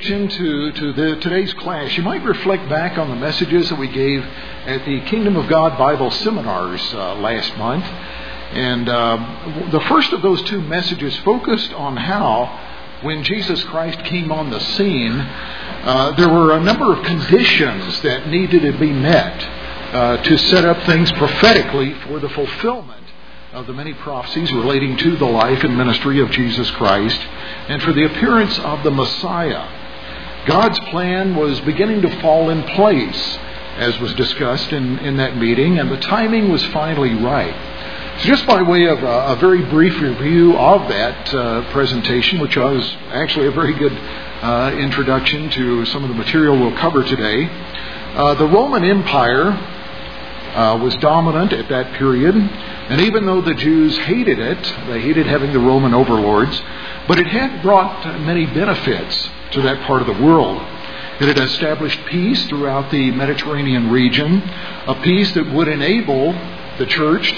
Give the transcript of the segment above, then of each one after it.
introduction to today's class, you might reflect back on the messages that we gave at the Kingdom of God Bible Seminars last month. And the first of those two messages focused on how, when Jesus Christ came on the scene, there were a number of conditions that needed to be met to set up things prophetically for the fulfillment of the many prophecies relating to the life and ministry of Jesus Christ and for the appearance of the Messiah. God's plan was beginning to fall in place, as was discussed in that meeting, and the timing was finally right. So just by way of a very brief review of that presentation, which was actually a very good introduction to some of the material we'll cover today, the Roman Empire was dominant at that period, and even though the Jews hated it, they hated having the Roman overlords, but it had brought many benefits to that part of the world. It had established peace throughout the Mediterranean region, a peace that would enable the church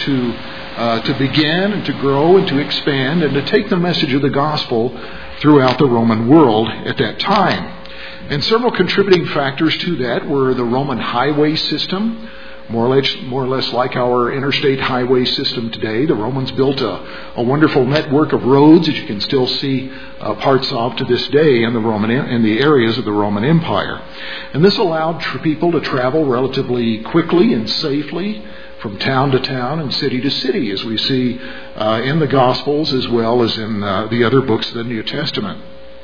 to begin and to grow and to expand and to take the message of the gospel throughout the Roman world at that time. And several contributing factors to that were the Roman highway system, more or less like our interstate highway system today. The Romans built a wonderful network of roads that you can still see parts of to this day in the areas of the Roman Empire. And this allowed people to travel relatively quickly and safely from town to town and city to city, as we see in the Gospels as well as in the other books of the New Testament.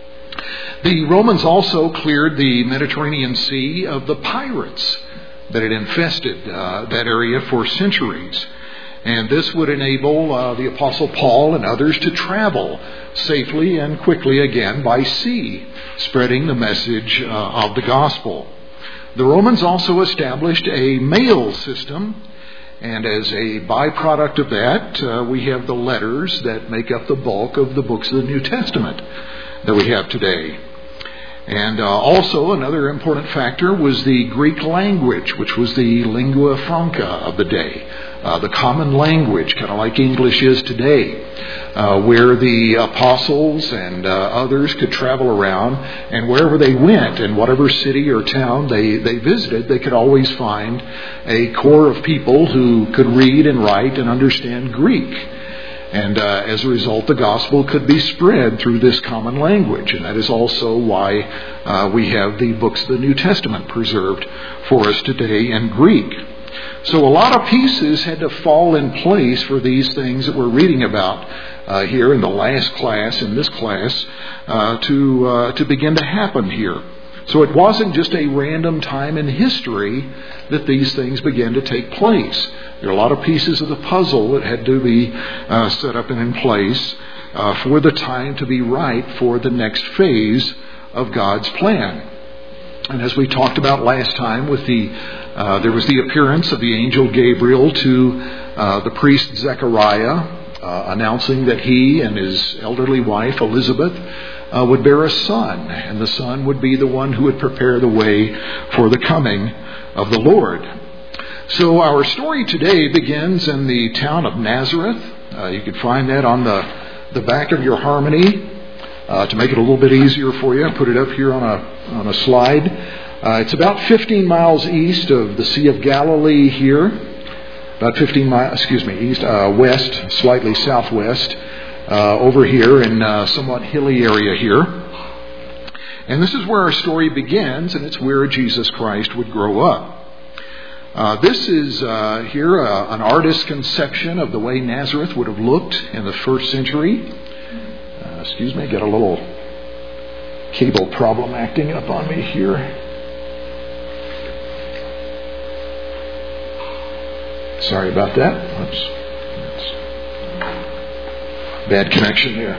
The Romans also cleared the Mediterranean Sea of the pirates that had infested that area for centuries. And this would enable the Apostle Paul and others to travel safely and quickly again by sea, spreading the message of the gospel. The Romans also established a mail system, and as a byproduct of that, we have the letters that make up the bulk of the books of the New Testament that we have today. And also another important factor was the Greek language, which was the lingua franca of the day, the common language, kind of like English is today, where the apostles and others could travel around, and wherever they went, in whatever city or town they visited, they could always find a core of people who could read and write and understand Greek. And as a result, the gospel could be spread through this common language. And that is also why we have the books of the New Testament preserved for us today in Greek. So a lot of pieces had to fall in place for these things that we're reading about here in the last class, in this class, to begin to happen here. So it wasn't just a random time in history that these things began to take place. There are a lot of pieces of the puzzle that had to be set up and in place for the time to be right for the next phase of God's plan. And as we talked about last time, there was the appearance of the angel Gabriel to the priest Zechariah, announcing that he and his elderly wife Elizabeth would bear a son, and the son would be the one who would prepare the way for the coming of the Lord. So our story today begins in the town of Nazareth. You can find that on the back of your harmony. To make it a little bit easier for you, I put it up here on a slide. It's about 15 miles east of the Sea of Galilee here. About 15 miles, west, slightly southwest, over here in a somewhat hilly area here. And this is where our story begins, and it's where Jesus Christ would grow up. This is here an artist's conception of the way Nazareth would have looked in the first century. Got a little cable problem acting up on me here. Sorry about that. Oops. Bad connection there.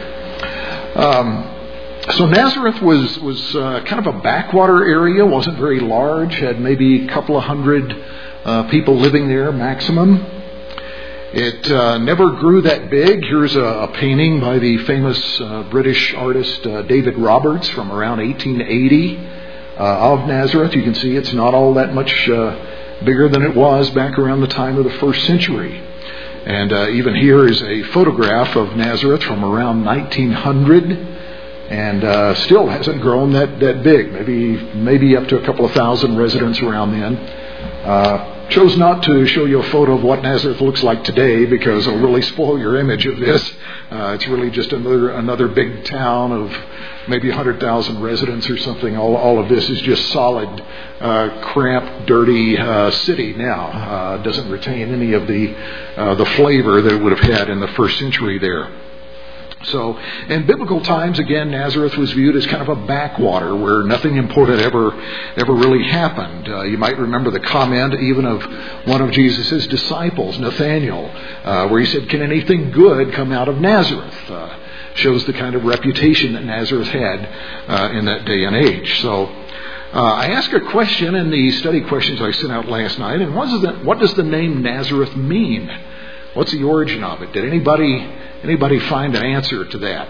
So Nazareth was kind of a backwater area, wasn't very large, had maybe a couple of hundred people living there maximum. It never grew that big. Here's a painting by the famous British artist David Roberts from around 1880 of Nazareth. You can see it's not all that much bigger than it was back around the time of the first century. And even here is a photograph of Nazareth from around 1900. and still hasn't grown that big. Maybe up to a couple of thousand residents around then. Chose not to show you a photo of what Nazareth looks like today because it'll really spoil your image of this. It's really just another big town of maybe 100,000 residents or something. All of this is just solid, cramped, dirty city now. Doesn't retain any of the flavor that it would have had in the first century there. So, in biblical times, again, Nazareth was viewed as kind of a backwater where nothing important ever really happened. You might remember the comment even of one of Jesus' disciples, Nathanael, where he said, "Can anything good come out of Nazareth?" Shows the kind of reputation that Nazareth had in that day and age. So, I asked a question in the study questions I sent out last night, and what does the name Nazareth mean? What's the origin of it? Did anybody find an answer to that?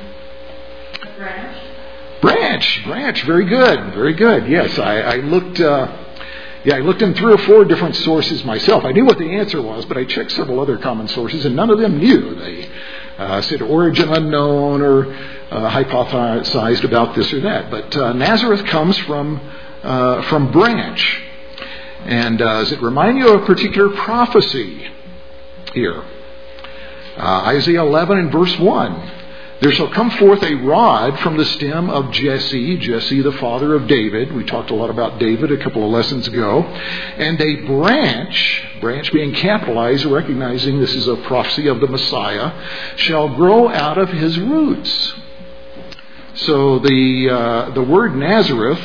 Branch. Very good. Yes, I looked. I looked in 3 or 4 different sources myself. I knew what the answer was, but I checked several other common sources, and none of them knew. They said origin unknown or hypothesized about this or that. But Nazareth comes from branch, and does it remind you of a particular prophecy here? Isaiah 11 and verse 1. There shall come forth a rod from the stem of Jesse the father of David. We talked a lot about David a couple of lessons ago. And a branch being capitalized, recognizing this is a prophecy of the Messiah, shall grow out of his roots. So the word Nazareth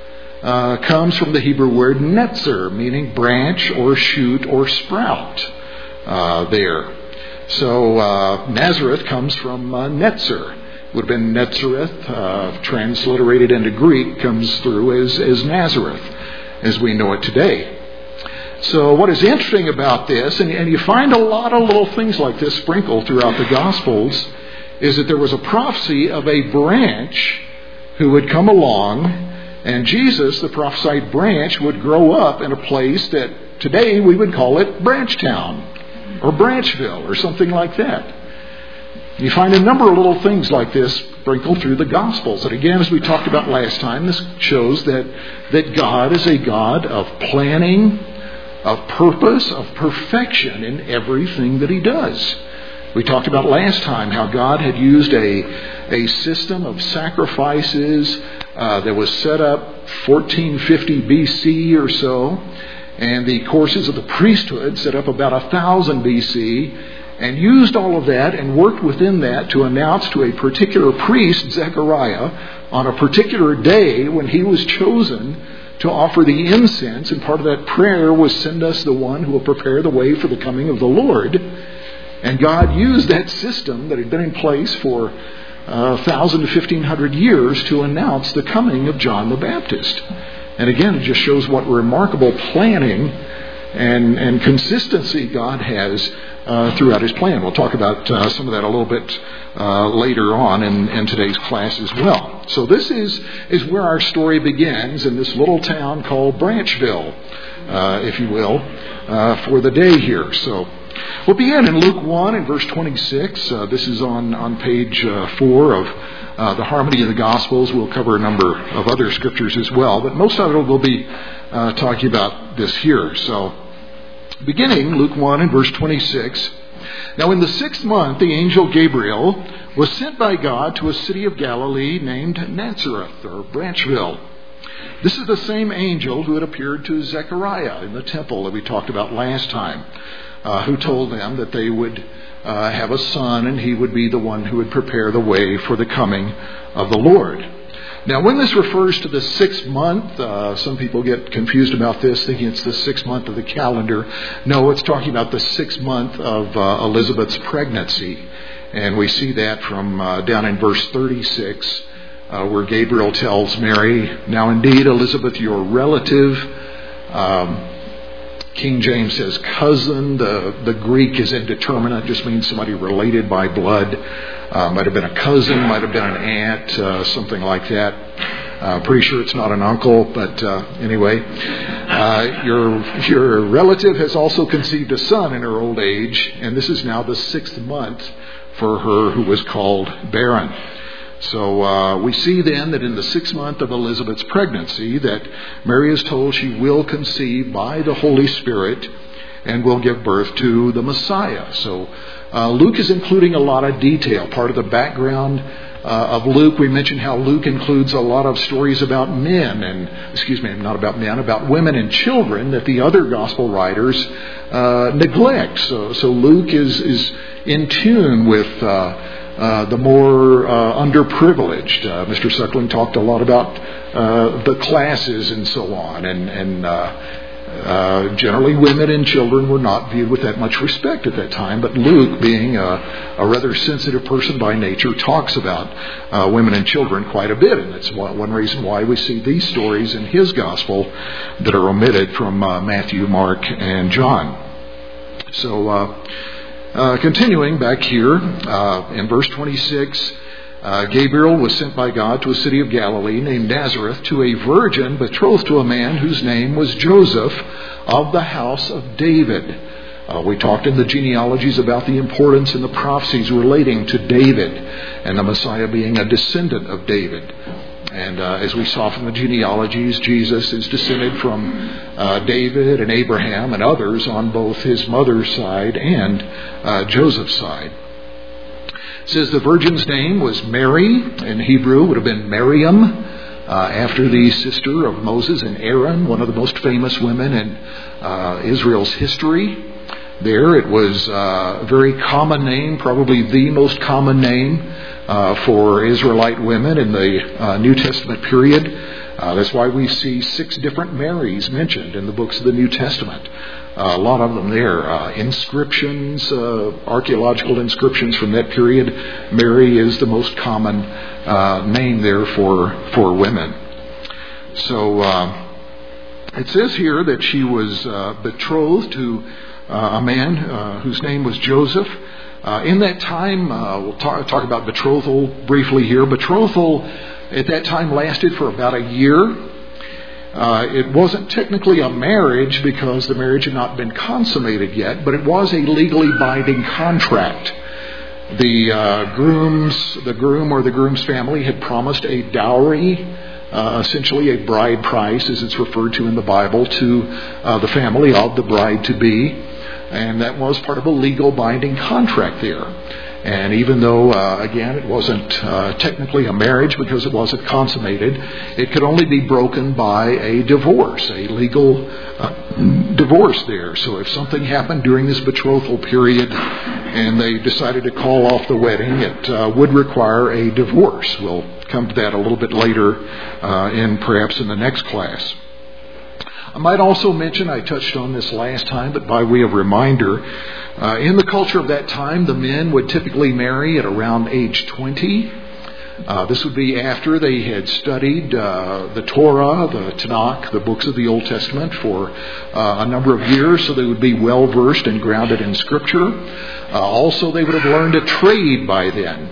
comes from the Hebrew word netzer, meaning branch or shoot or sprout there. So Nazareth comes from netzer. Would have been Netzareth, transliterated into Greek, comes through as Nazareth, as we know it today. So what is interesting about this, and you find a lot of little things like this sprinkled throughout the Gospels, is that there was a prophecy of a branch who would come along, and Jesus, the prophesied branch, would grow up in a place that today we would call it Branchtown, or Branchville, or something like that. You find a number of little things like this sprinkled through the Gospels. And again, as we talked about last time, this shows that God is a God of planning, of purpose, of perfection in everything that He does. We talked about last time how God had used a system of sacrifices that was set up 1450 BC or so, and the courses of the priesthood set up about 1000 BC, and used all of that and worked within that to announce to a particular priest, Zechariah, on a particular day when he was chosen to offer the incense, and part of that prayer was, "Send us the one who will prepare the way for the coming of the Lord." And God used that system that had been in place for 1,000 to 1,500 years to announce the coming of John the Baptist. And again, it just shows what remarkable planning and consistency God has throughout His plan. We'll talk about some of that a little bit later on in today's class as well. So this is where our story begins, in this little town called Branchville, if you will, for the day here. So we'll begin in Luke 1 and verse 26. This is on page 4 of the Harmony of the Gospels. We'll cover a number of other scriptures as well, but most of it will be talking about this here. So, beginning Luke 1 and verse 26. Now in the 6th month, the angel Gabriel was sent by God to a city of Galilee named Nazareth, or Branchville. This is the same angel who had appeared to Zechariah in the temple that we talked about last time, who told them that they would have a son, and he would be the one who would prepare the way for the coming of the Lord. Now, when this refers to the 6th month, some people get confused about this, thinking it's the 6th month of the calendar. No, it's talking about the 6th month of Elizabeth's pregnancy. And we see that from down in verse 36, where Gabriel tells Mary, "Now indeed, Elizabeth, your relative," King James says cousin. The Greek is indeterminate, just means somebody related by blood. Might have been a cousin, might have been an aunt, something like that. Pretty sure it's not an uncle, but anyway. Your relative has also conceived a son in her old age, and this is now the 6th month for her who was called barren. So we see then that in the 6th month of Elizabeth's pregnancy that Mary is told she will conceive by the Holy Spirit and will give birth to the Messiah. So Luke is including a lot of detail. Part of the background of Luke, we mentioned how Luke includes a lot of stories about men about women and children that the other gospel writers neglect. So Luke is in tune with the more underprivileged. Mr. Suckling talked a lot about the classes and so on, and generally women and children were not viewed with that much respect at that time, but Luke, being a rather sensitive person by nature, talks about women and children quite a bit, and that's one reason why we see these stories in his gospel that are omitted from Matthew, Mark, and John. So continuing back here in verse 26, Gabriel was sent by God to a city of Galilee named Nazareth to a virgin betrothed to a man whose name was Joseph of the house of David. We talked in the genealogies about the importance in the prophecies relating to David and the Messiah being a descendant of David. And as we saw from the genealogies, Jesus is descended from David and Abraham and others on both his mother's side and Joseph's side. It says the virgin's name was Mary. In Hebrew, it would have been Miriam, after the sister of Moses and Aaron, one of the most famous women in Israel's history. There, it was a very common name, probably the most common name for Israelite women in the New Testament period. That's why we see 6 different Marys mentioned in the books of the New Testament. A lot of them there. Inscriptions, archaeological inscriptions from that period. Mary is the most common name there for women. So it says here that she was betrothed to a man whose name was Joseph. In that time, we'll talk about betrothal briefly here. Betrothal at that time lasted for about a year. It wasn't technically a marriage because the marriage had not been consummated yet, but it was a legally binding contract. The groom or the groom's family had promised a dowry, essentially a bride price, as it's referred to in the Bible, to the family of the bride-to-be. And that was part of a legal binding contract there. And even though, again, it wasn't technically a marriage because it wasn't consummated, it could only be broken by a divorce, a legal divorce there. So if something happened during this betrothal period and they decided to call off the wedding, it would require a divorce. We'll come to that a little bit later perhaps in the next class. I might also mention, I touched on this last time, but by way of reminder, in the culture of that time, the men would typically marry at around age 20. This would be after they had studied the Torah, the Tanakh, the books of the Old Testament for a number of years, so they would be well versed and grounded in Scripture. Also, they would have learned a trade by then.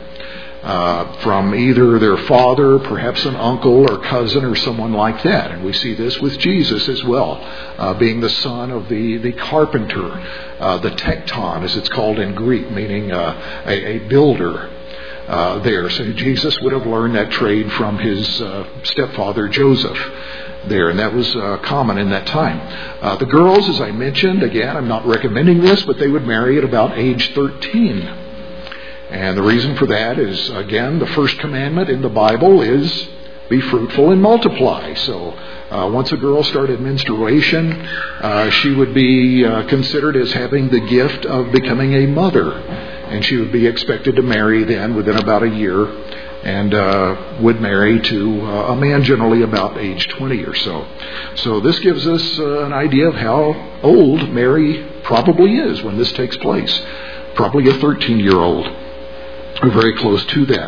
From either their father, perhaps an uncle or cousin or someone like that. And we see this with Jesus as well, being the son of the carpenter, the tekton as it's called in Greek, meaning a builder there. So Jesus would have learned that trade from his stepfather Joseph there, and that was common in that time. The girls, as I mentioned, again, I'm not recommending this, but they would marry at about age 13. And the reason for that is, again, the first commandment in the Bible is be fruitful and multiply. So once a girl started menstruation, she would be considered as having the gift of becoming a mother. And she would be expected to marry then within about a year, and would marry to a man generally about age 20 or so. So this gives us an idea of how old Mary probably is when this takes place. Probably a 13-year-old. Or very close to that.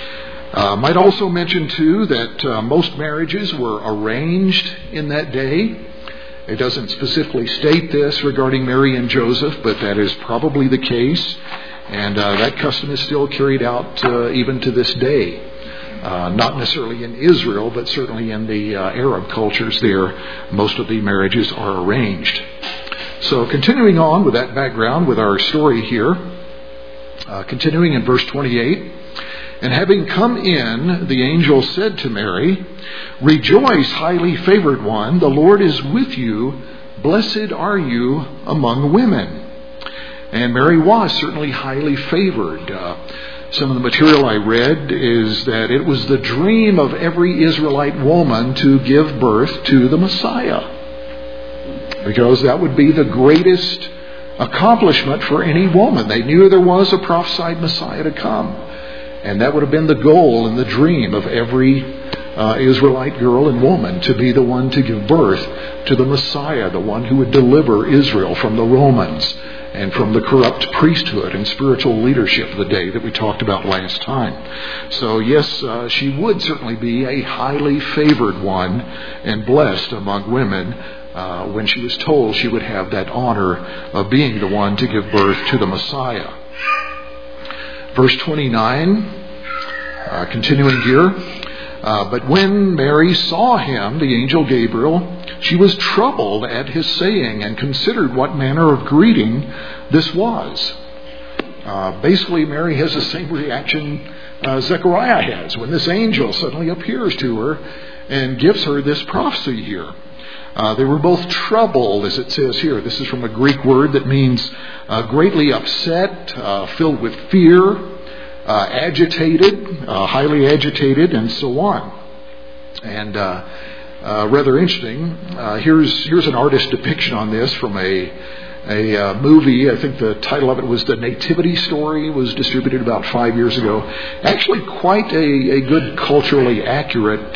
Might also mention, too, that most marriages were arranged in that day. It doesn't specifically state this regarding Mary and Joseph, but that is probably the case. And that custom is still carried out even to this day. Not necessarily in Israel, but certainly in the Arab cultures there, most of the marriages are arranged. So continuing on with that background with our story here, continuing in verse 28, And having come in, the angel said to Mary, "Rejoice, highly favored one, the Lord is with you. Blessed are you among women." And Mary was certainly highly favored. Some of the material I read is that it was the dream of every Israelite woman to give birth to the Messiah, because that would be the greatest accomplishment for any woman. They knew there was a prophesied Messiah to come, and that would have been the goal and the dream of every Israelite girl and woman, to be the one to give birth to the Messiah, the one who would deliver Israel from the Romans and from the corrupt priesthood and spiritual leadership of the day that we talked about last time. So yes, she would certainly be a highly favored one and blessed among women when she was told she would have that honor of being the one to give birth to the Messiah. Verse 29, continuing here. But when Mary saw him, the angel Gabriel, she was troubled at his saying and considered what manner of greeting this was. Basically, Mary has the same reaction Zechariah has when this angel suddenly appears to her and gives her this prophecy here. They were both troubled, as it says here. This is from a Greek word that means greatly upset, filled with fear, agitated, highly agitated, and so on. And rather interesting. Here's an artist's depiction on this from a movie. I think the title of it was The Nativity Story. It was distributed about 5 years ago. Actually, quite a good culturally accurate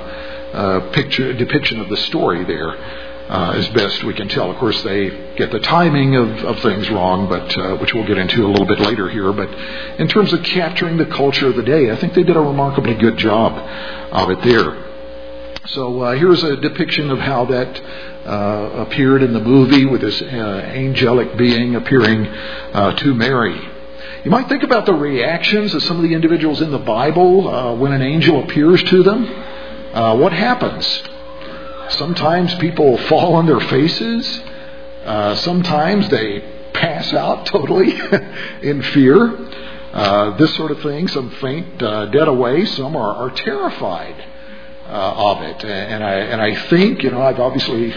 depiction of the story there, as best we can tell. Of course, they get the timing of things wrong, but which we'll get into a little bit later here. But in terms of capturing the culture of the day, I think they did a remarkably good job of it there. So here's a depiction of how that appeared in the movie, with this angelic being appearing to Mary. You might think about the reactions of some of the individuals in the Bible when an angel appears to them. What happens? Sometimes people fall on their faces. Sometimes they pass out totally in fear. This sort of thing. Some faint dead away. Some are terrified of it. And I think, I've obviously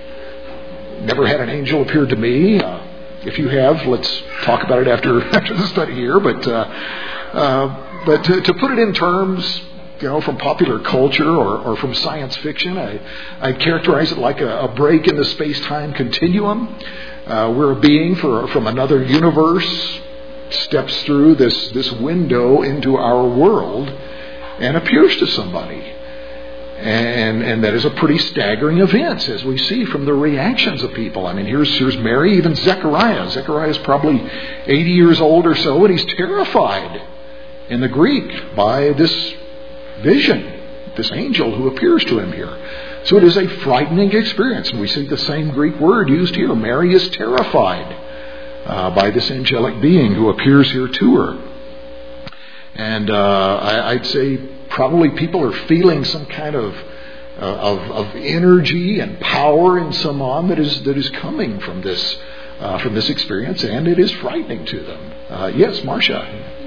never had an angel appear to me. If you have, let's talk about it after the study here. But to put it in terms, from popular culture or from science fiction, I characterize it like a break in the space-time continuum, where a being from another universe steps through this window into our world and appears to somebody. And that is a pretty staggering event, as we see from the reactions of people. I mean, here's Mary, even Zechariah. Zechariah is probably 80 years old or so, and he's terrified in the Greek by this vision, this angel who appears to him here. So it is a frightening experience, and we see the same Greek word used here. Mary is terrified by this angelic being who appears here to her. And I'd say probably people are feeling some kind of energy and power and so on that is coming from this experience, and it is frightening to them. Yes, Marcia.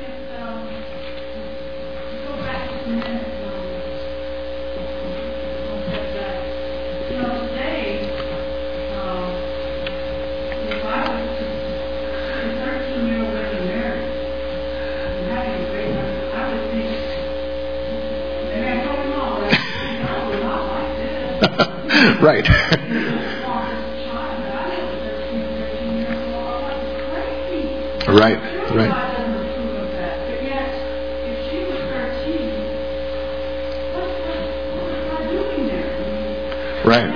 Right. Right. Right.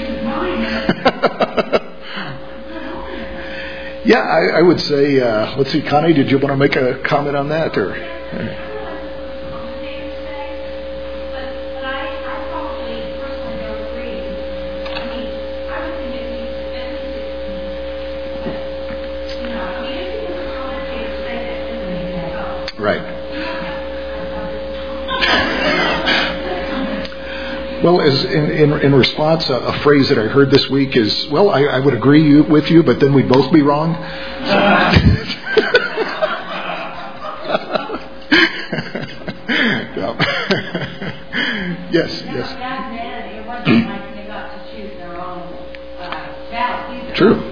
Yeah, I would say, let's see, Connie, did you want to make a comment on that? Or? Right. Well, as in response, a phrase that I heard this week is, well, I would agree with you, but then we'd both be wrong.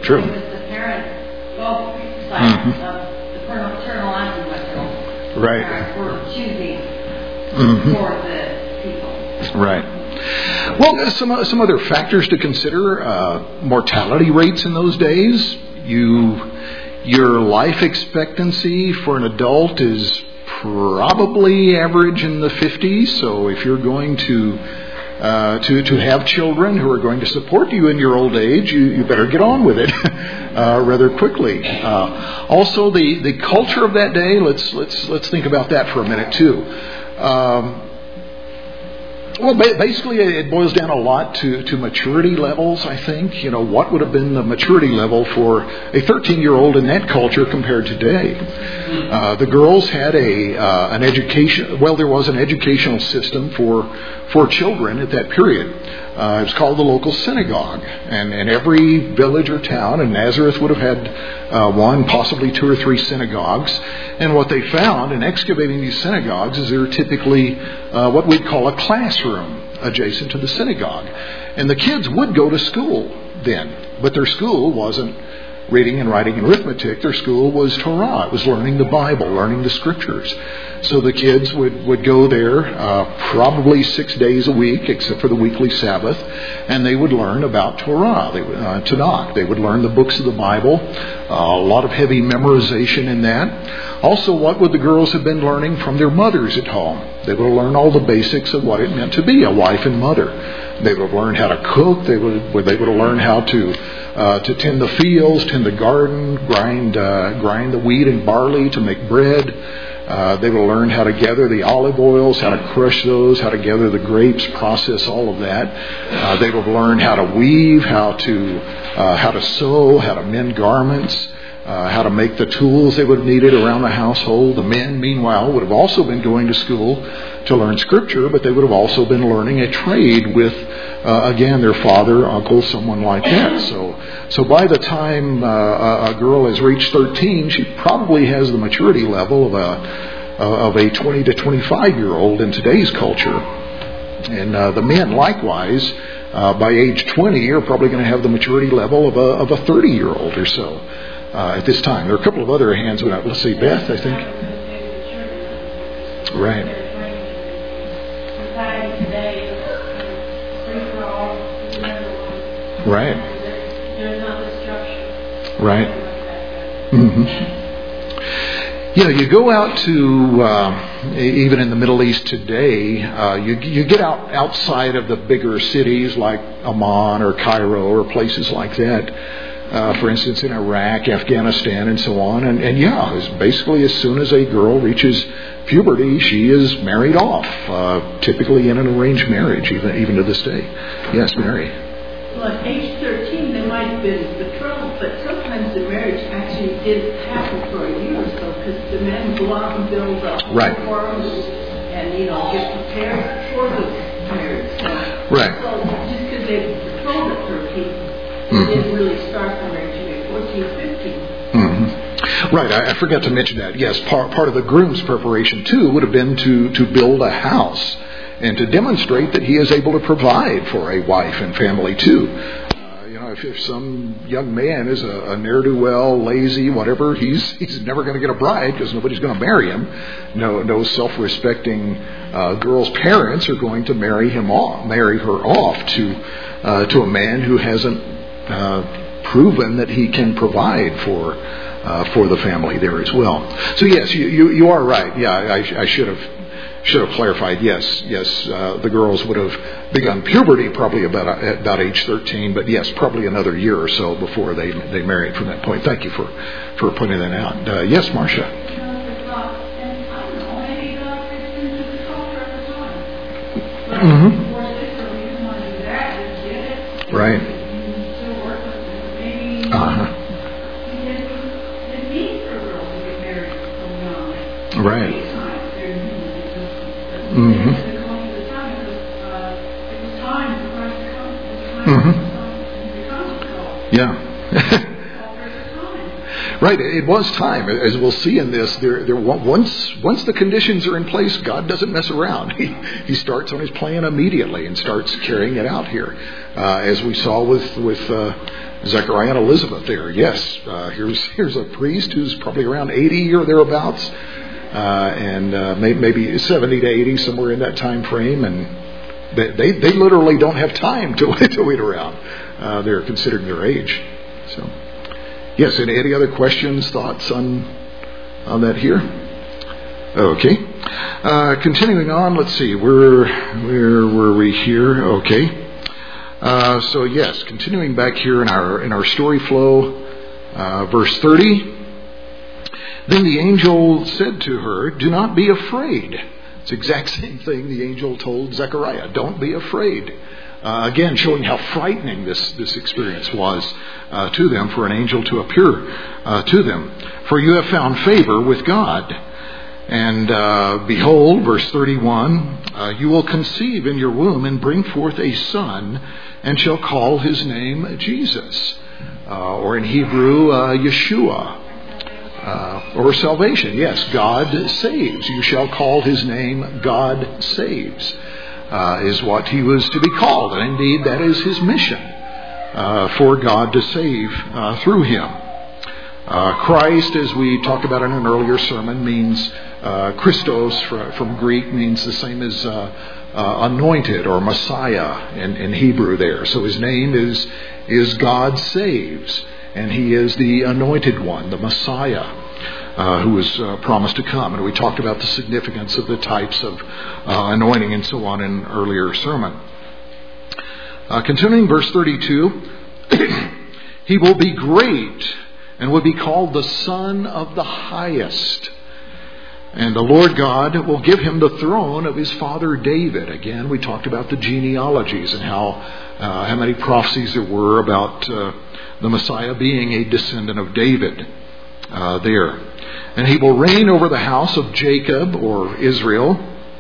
True. It was the parent, the paternal influence. Right. Parents were choosing for the people. Right. Well, some other factors to consider. Mortality rates in those days. Your life expectancy for an adult is probably average in the 50s. So if you're going to have children who are going to support you in your old age, you better get on with it rather quickly. Also, the culture of that day. Let's think about that for a minute too. Well, basically, it boils down a lot to maturity levels, I think. What would have been the maturity level for a 13-year-old in that culture compared to today? The girls had an education. Well, there was an educational system for children at that period. It was called the local synagogue. And every village or town, and Nazareth would have had one, possibly two or three synagogues. And what they found in excavating these synagogues is they're typically what we'd call a classroom adjacent to the synagogue. And the kids would go to school then, but their school wasn't reading and writing and arithmetic. Their school was Torah. It was learning the Bible, learning the Scriptures. So the kids would go there probably 6 days a week, except for the weekly Sabbath, and they would learn about Torah, Tanakh. They would learn the books of the Bible, a lot of heavy memorization in that. Also, what would the girls have been learning from their mothers at home? They would have learned all the basics of what it meant to be a wife and mother. They would have learned how to cook. They would have learned how to tend the fields, tend the garden, grind the wheat and barley to make bread. They would have learned how to gather the olive oils, how to crush those, how to gather the grapes, process all of that. They would have learned how to weave, how to sew, how to mend garments, how to make the tools they would have needed around the household. The men, meanwhile, would have also been going to school to learn Scripture, but they would have also been learning a trade with, again, their father, uncle, someone like that. So by the time a girl has reached 13, she probably has the maturity level of a 20 to 25-year-old in today's culture. And the men, likewise, by age 20, are probably going to have the maturity level of a 30-year-old or so. At this time. There are a couple of other hands. Let's see, Beth, I think. Right. Right. Right. Mm-hmm. You go out to, even in the Middle East today, you get outside of the bigger cities like Amman or Cairo or places like that. For instance, in Iraq, Afghanistan, and so on. And basically as soon as a girl reaches puberty, she is married off, typically in an arranged marriage, even to this day. Yes, Mary? Well, at age 13, they might have been betrothed, but sometimes the marriage actually didn't happen for a year or so, because the men would go out and build a home for them and, get prepared for the marriage. Right. So just because they were betrothed at 13, it didn't really start the marriage at 14, 15. Mm-hmm. Right, I forgot to mention that. Yes, part of the groom's preparation, too, would have been to build a house and to demonstrate that he is able to provide for a wife and family, too. If some young man is a ne'er-do-well, lazy, whatever, he's never going to get a bride because nobody's going to marry him. No self-respecting girl's parents are going to marry her off to a man who hasn't proven that he can provide for the family there as well. So yes, you are right. Yeah, I should have clarified. Yes, the girls would have begun puberty probably about age 13, but yes, probably another year or so before they married from that point. Thank you for pointing that out. Yes, Marcia. Mm-hmm. Right. Uh-huh. Right. Mm-hmm. Mm-hmm. Yeah. Right, it was time. As we'll see in this, once the conditions are in place, God doesn't mess around. He starts on his plan immediately and starts carrying it out here, as we saw with Zechariah and Elizabeth there. Yes, here's a priest who's probably around 80 or thereabouts, and maybe 70 to 80, somewhere in that time frame, and they literally don't have time to wait around. They're considering their age. So, yes. Any other questions, thoughts on that here? Okay. Continuing on. Let's see. Where were we here? Okay. So yes, continuing back here in our story flow, verse 30. Then the angel said to her, "Do not be afraid." It's the exact same thing the angel told Zechariah. Don't be afraid. Again, showing how frightening this experience was to them, for an angel to appear to them. For you have found favor with God. And behold, verse 31, you will conceive in your womb and bring forth a son, and shall call his name Jesus. Or in Hebrew, Yeshua. Or salvation. Yes, God saves. You shall call his name God saves. Is what he was to be called. And indeed, that is his mission, for God to save through him. Christ, as we talked about in an earlier sermon, means Christos from Greek, means the same as anointed or Messiah in Hebrew there. So his name is God saves, and he is the anointed one, the Messiah, who was promised to come. And we talked about the significance of the types of anointing and so on in an earlier sermon. Continuing verse 32, he will be great and will be called the Son of the Highest. And the Lord God will give him the throne of his father David. Again, we talked about the genealogies and how many prophecies there were about the Messiah being a descendant of David there. And he will reign over the house of Jacob, or Israel,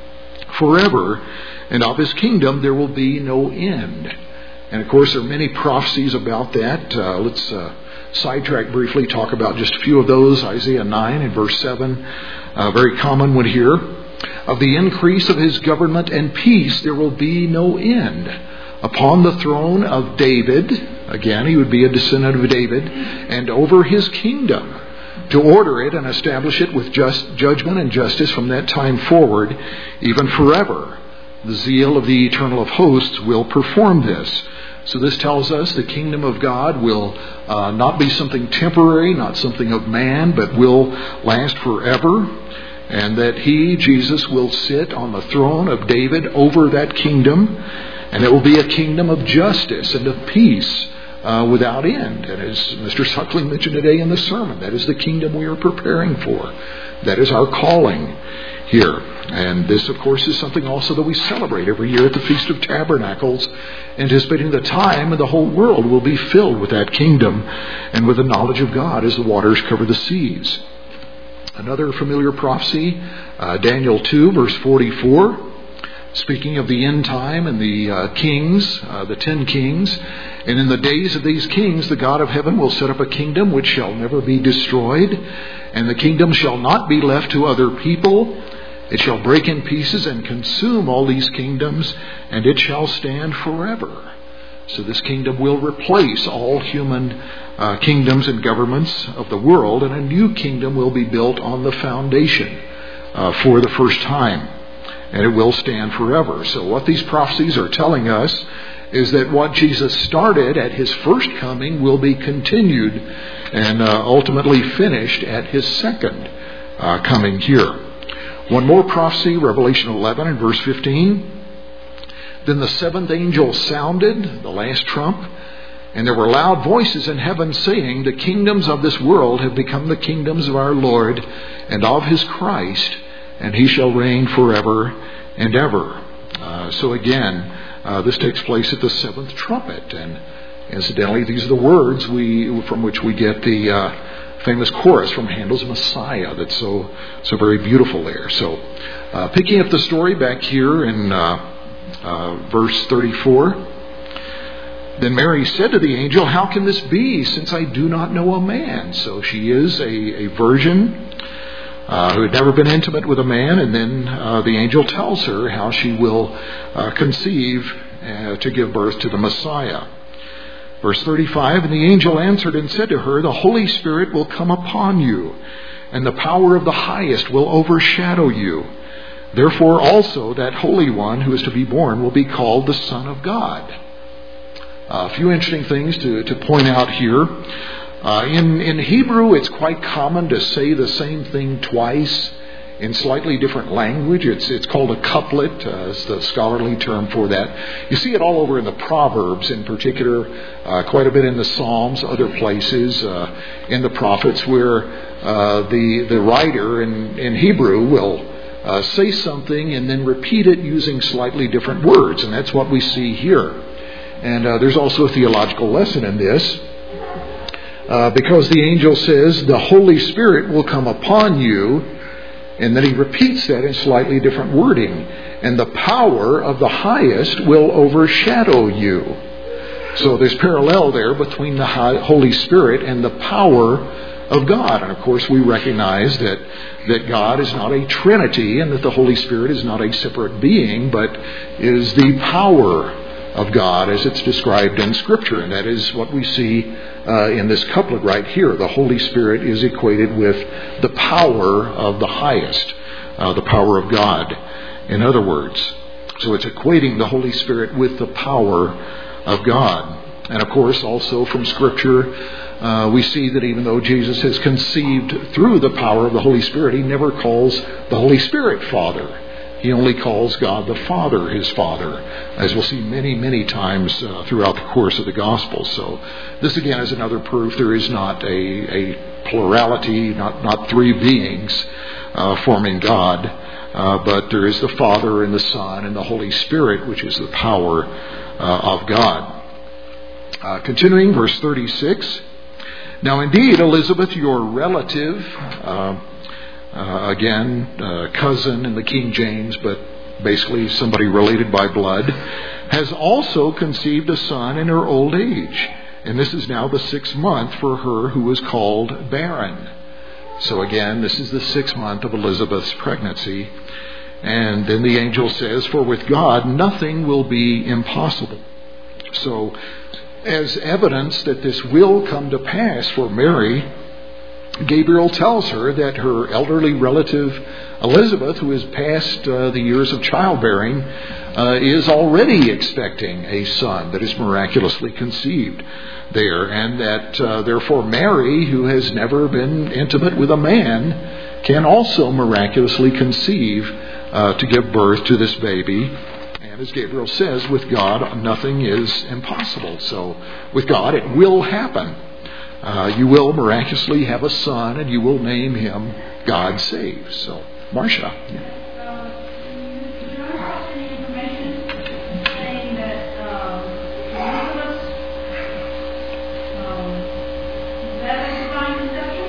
forever, and of his kingdom there will be no end. And of course, there are many prophecies about that. Let's sidetrack briefly, talk about just a few of those. Isaiah 9 and verse 7, a very common one here. Of the increase of his government and peace there will be no end upon the throne of David. Again, he would be a descendant of David, and over his kingdom, to order it and establish it with just judgment and justice from that time forward, even forever. The zeal of the Eternal of Hosts will perform this. So this tells us the kingdom of God will not be something temporary, not something of man, but will last forever. And that he, Jesus, will sit on the throne of David over that kingdom. And it will be a kingdom of justice and of peace without end. And as Mr. Suckling mentioned today in the sermon, that is the kingdom we are preparing for. That is our calling here. And this, of course, is something also that we celebrate every year at the Feast of Tabernacles, anticipating the time when the whole world will be filled with that kingdom and with the knowledge of God as the waters cover the seas. Another familiar prophecy, Daniel 2, verse 44. Speaking of the end time and the kings, the 10 kings. And in the days of these kings, the God of heaven will set up a kingdom which shall never be destroyed. And the kingdom shall not be left to other people. It shall break in pieces and consume all these kingdoms, and it shall stand forever. So this kingdom will replace all human kingdoms and governments of the world, and a new kingdom will be built on the foundation for the first time. And it will stand forever. So what these prophecies are telling us is that what Jesus started at his first coming will be continued and ultimately finished at his second coming here. One more prophecy, Revelation 11 and verse 15. Then the seventh angel sounded the last trump, and there were loud voices in heaven saying, the kingdoms of this world have become the kingdoms of our Lord and of his Christ, and he shall reign forever and ever. So again, this takes place at the seventh trumpet. And incidentally, these are the words from which we get the famous chorus from Handel's Messiah that's so very beautiful there. So picking up the story back here in verse 34. Then Mary said to the angel, "How can this be, since I do not know a man?" So she is a virgin who had never been intimate with a man, and then the angel tells her how she will conceive to give birth to the Messiah. Verse 35, "And the angel answered and said to her, The Holy Spirit will come upon you, and the power of the Highest will overshadow you. Therefore also that Holy One who is to be born will be called the Son of God." A few interesting things to point out here. In Hebrew, it's quite common to say the same thing twice in slightly different language. It's called a couplet, is the scholarly term for that. You see it all over in the Proverbs in particular, quite a bit in the Psalms, other places, in the prophets, where the writer in Hebrew will say something and then repeat it using slightly different words. And that's what we see here. And there's also a theological lesson in this, because the angel says, "The Holy Spirit will come upon you," and then he repeats that in slightly different wording, "and the power of the Highest will overshadow you." So there's parallel there between the Holy Spirit and the power of God. And of course we recognize that God is not a Trinity, and that the Holy Spirit is not a separate being, but is the power of God as it's described in Scripture. And that is what we see in this couplet right here. The Holy Spirit is equated with the power of the Highest, the power of God, in other words. So it's equating the Holy Spirit with the power of God. And of course, also from Scripture, we see that even though Jesus has conceived through the power of the Holy Spirit, he never calls the Holy Spirit Father. He only calls God the Father his Father, as we'll see many, many times throughout the course of the Gospel. So this again is another proof there is not a plurality, not three beings forming God, but there is the Father and the Son and the Holy Spirit, which is the power of God. Continuing, verse 36. "Now indeed, Elizabeth, your relative," again, cousin in the King James, but basically somebody related by blood, "has also conceived a son in her old age. And this is now the 6th month for her who was called barren." So again, this is the 6th month of Elizabeth's pregnancy. And then the angel says, "For with God nothing will be impossible." So as evidence that this will come to pass for Mary, Gabriel tells her that her elderly relative Elizabeth, who is past the years of childbearing, is already expecting a son that is miraculously conceived there, and that therefore Mary, who has never been intimate with a man, can also miraculously conceive to give birth to this baby. And as Gabriel says, with God nothing is impossible. So with God it will happen. You will miraculously have a son, and you will name him God Saves. So, Marcia. Did I have any information saying that Elizabeth, is that a divine conception?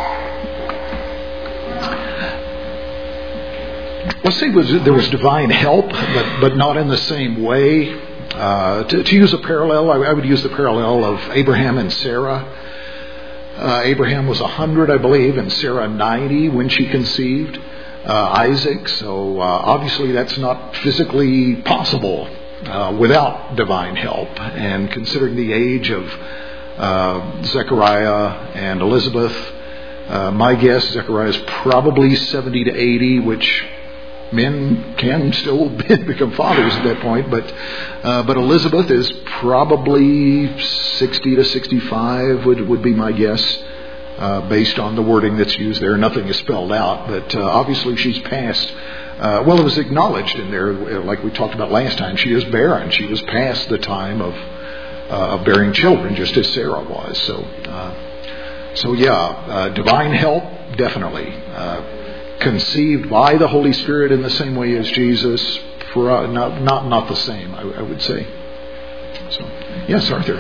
Let's say there was divine help, but not in the same way. To use a parallel, I would use the parallel of Abraham and Sarah. Abraham was 100, I believe, and Sarah 90 when she conceived Isaac. So obviously that's not physically possible without divine help. And considering the age of Zechariah and Elizabeth, my guess, Zechariah is probably 70 to 80, which men can still become fathers at that point, but Elizabeth is probably 60 to 65 would be my guess, based on the wording that's used there. Nothing is spelled out, but obviously she's past. Well, it was acknowledged in there, like we talked about last time. She is barren. She was past the time of bearing children, just as Sarah was. So yeah, divine help definitely. Conceived by the Holy Spirit in the same way as Jesus, for not the same, I would say. So, yes, Arthur.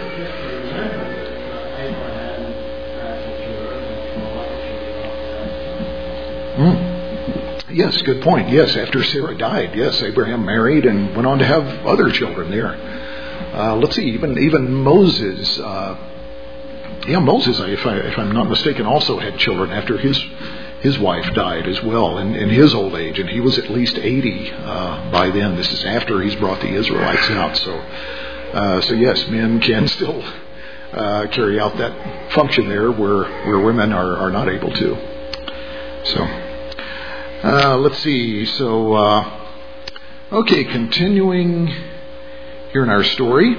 Yes, good point. Yes, after Sarah died, yes, Abraham married and went on to have other children there. let's see, even Moses. Moses, if I'm not mistaken, also had children after his wife died as well in his old age, and he was at least 80 by then. This is after he's brought the Israelites out. So yes, men can still carry out that function there where women are not able to. So let's see. So okay, continuing here in our story.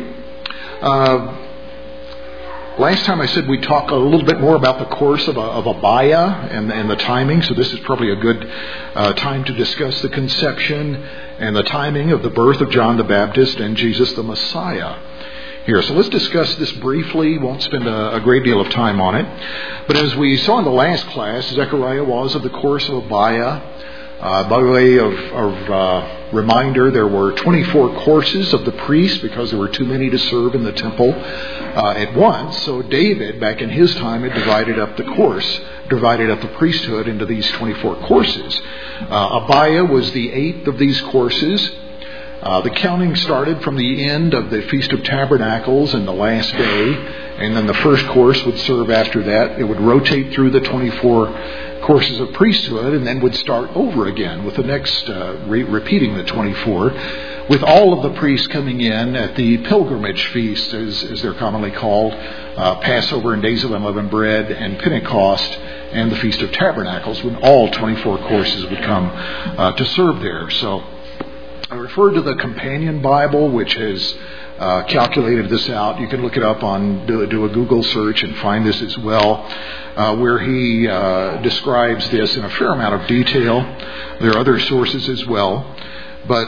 Last time I said we'd talk a little bit more about the course of Abia and the timing, so this is probably a good time to discuss the conception and the timing of the birth of John the Baptist and Jesus the Messiah here. So let's discuss this briefly. Won't spend a great deal of time on it. But as we saw in the last class, Zechariah was of the course of Abia. By way of reminder, there were 24 courses of the priests because there were too many to serve in the temple at once. So David, back in his time, had divided up the priesthood into these 24 courses. Abia was the 8th of these courses. The counting started from the end of the Feast of Tabernacles and the last day, and then the first course would serve after that. It would rotate through the 24 courses of priesthood and then would start over again with the next, repeating the 24, with all of the priests coming in at the pilgrimage feast, as they're commonly called, Passover and Days of Unleavened Bread and Pentecost and the Feast of Tabernacles, when all 24 courses would come to serve there. So I refer to the Companion Bible, which has calculated this out. You can look it up do a Google search and find this as well, where he describes this in a fair amount of detail. There are other sources as well, but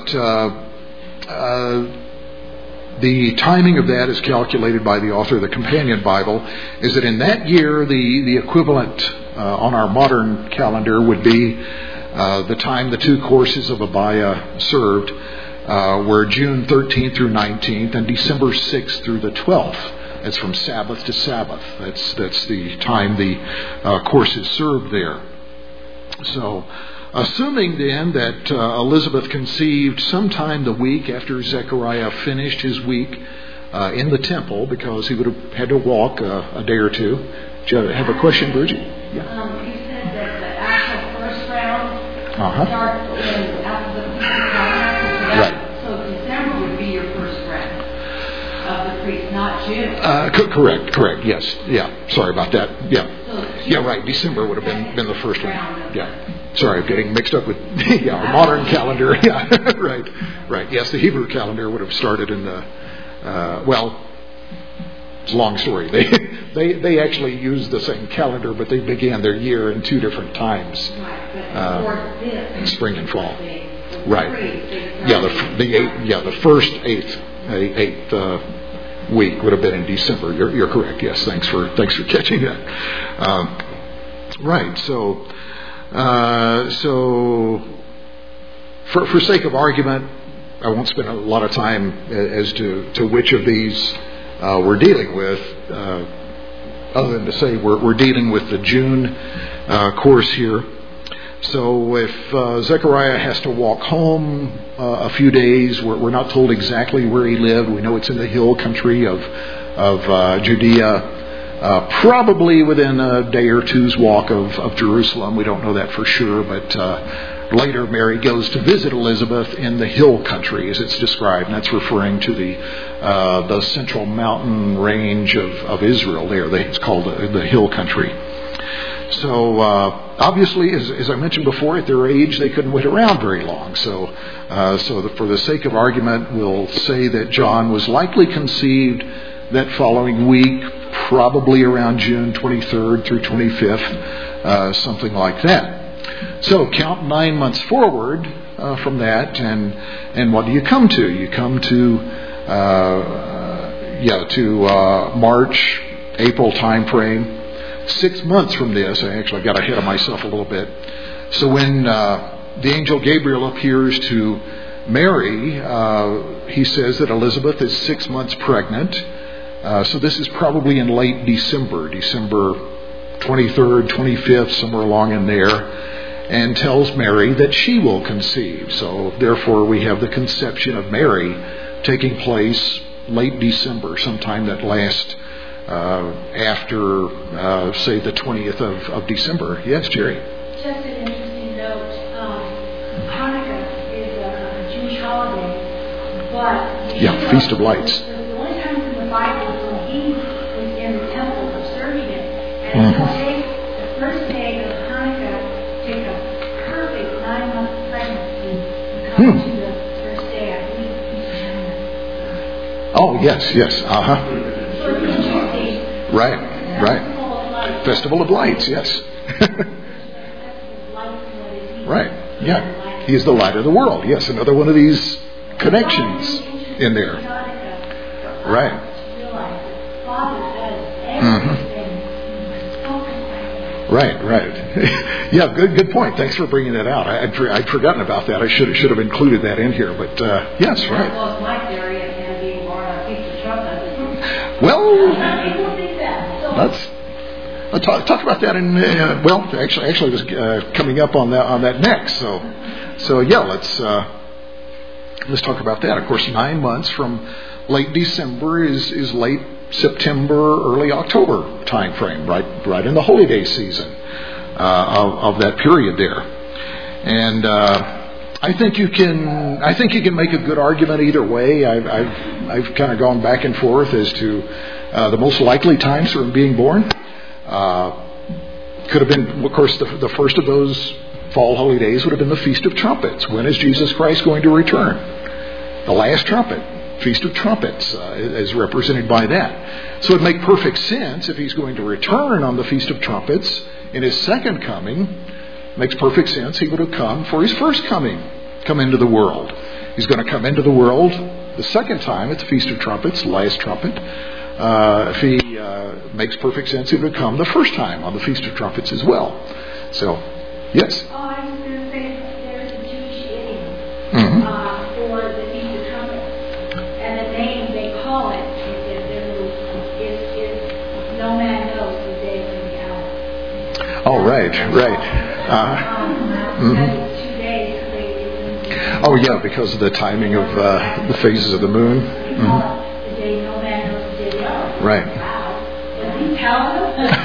the timing of that is calculated by the author of the Companion Bible, is that in that year the equivalent on our modern calendar would be the time the two courses of Abia served were June 13th through 19th and December 6th through the 12th. That's from Sabbath to Sabbath. That's the time the courses served there. So, assuming then that Elizabeth conceived sometime the week after Zechariah finished his week in the temple, because he would have had to walk a day or two. Do you have a question, Bridget? Yeah. You said that the actual first round starts after the right. So December would be your first round of the priest, not June. Correct. Yes. Yeah. Sorry about that. Yeah. Yeah. Right. December would have been the first one. Yeah. Sorry, I'm getting mixed up with our modern calendar. Yeah. Right. Yes, the Hebrew calendar would have started in the it's a long story. They actually used the same calendar, but they began their year in two different times, spring and fall. Right. Yeah. The first eighth week would have been in December. You're correct. Yes. Thanks for catching that. Right. So for sake of argument, I won't spend a lot of time as to which of these we're dealing with, other than to say we're dealing with the June course here. So if Zechariah has to walk home a few days, we're not told exactly where he lived. We know it's in the hill country of Judea, probably within a day or two's walk of Jerusalem. We don't know that for sure, but later Mary goes to visit Elizabeth in the hill country, as it's described, and that's referring to the central mountain range of Israel there. It's called the hill country. So obviously, as I mentioned before, at their age they couldn't wait around very long. So for the sake of argument, we'll say that John was likely conceived that following week, probably around June 23rd through 25th, something like that. So count 9 months forward from that, and what do you come to? You come to March, April time frame. 6 months from this, I actually got ahead of myself a little bit. So when the angel Gabriel appears to Mary, he says that Elizabeth is 6 months pregnant. So this is probably in late December 23rd, 25th, somewhere along in there, and tells Mary that she will conceive. So therefore we have the conception of Mary taking place late December, sometime that last after, say, the 20th of December. Yes, Jerry? Just an interesting note. Hanukkah is a Jewish holiday, but Feast of Lights. The only times in the Bible is when he was in the temple observing it, and he'll take the first day of Hanukkah, take a perfect 9-month pregnancy, and come to the first day, I believe, of Feast of Hanukkah. Oh, yes. So it's interesting. Right. Festival of Lights, yes. Right, yeah. He is the light of the world. Yes, another one of these connections in there. Right. Right. Yeah, good point. Thanks for bringing that out. I'd forgotten about that. I should have included that in here. But yes, right. Well, my theory of him being born on a piece of chocolate. Well, people think that. I'll talk about that in actually I was coming up on that next. So yeah, let's talk about that. Of course, 9 months from late December is late September, early October time frame, right in the holy day season of that period there. And I think you can make a good argument either way. I've kind of gone back and forth as to the most likely times for him being born. Could have been, of course, the first of those fall holy days would have been the Feast of Trumpets. When is Jesus Christ going to return? The last trumpet, Feast of Trumpets, is represented by that. So it would make perfect sense if he's going to return on the Feast of Trumpets in his second coming. Makes perfect sense. He would have come for his first coming, come into the world. He's going to come into the world the second time at the Feast of Trumpets, last trumpet. If he makes perfect sense, he would come the first time on the Feast of Trumpets as well. So, yes? Oh, I was going to say there's a Jewish idiom for the Feast of Trumpets. And the name they call it is no man knows the day or the hour. Oh, right. Because it's 2 days. Oh, yeah, because of the timing of the phases of the moon. The day no man knows the day or the hour. Right. Wow. Is he telling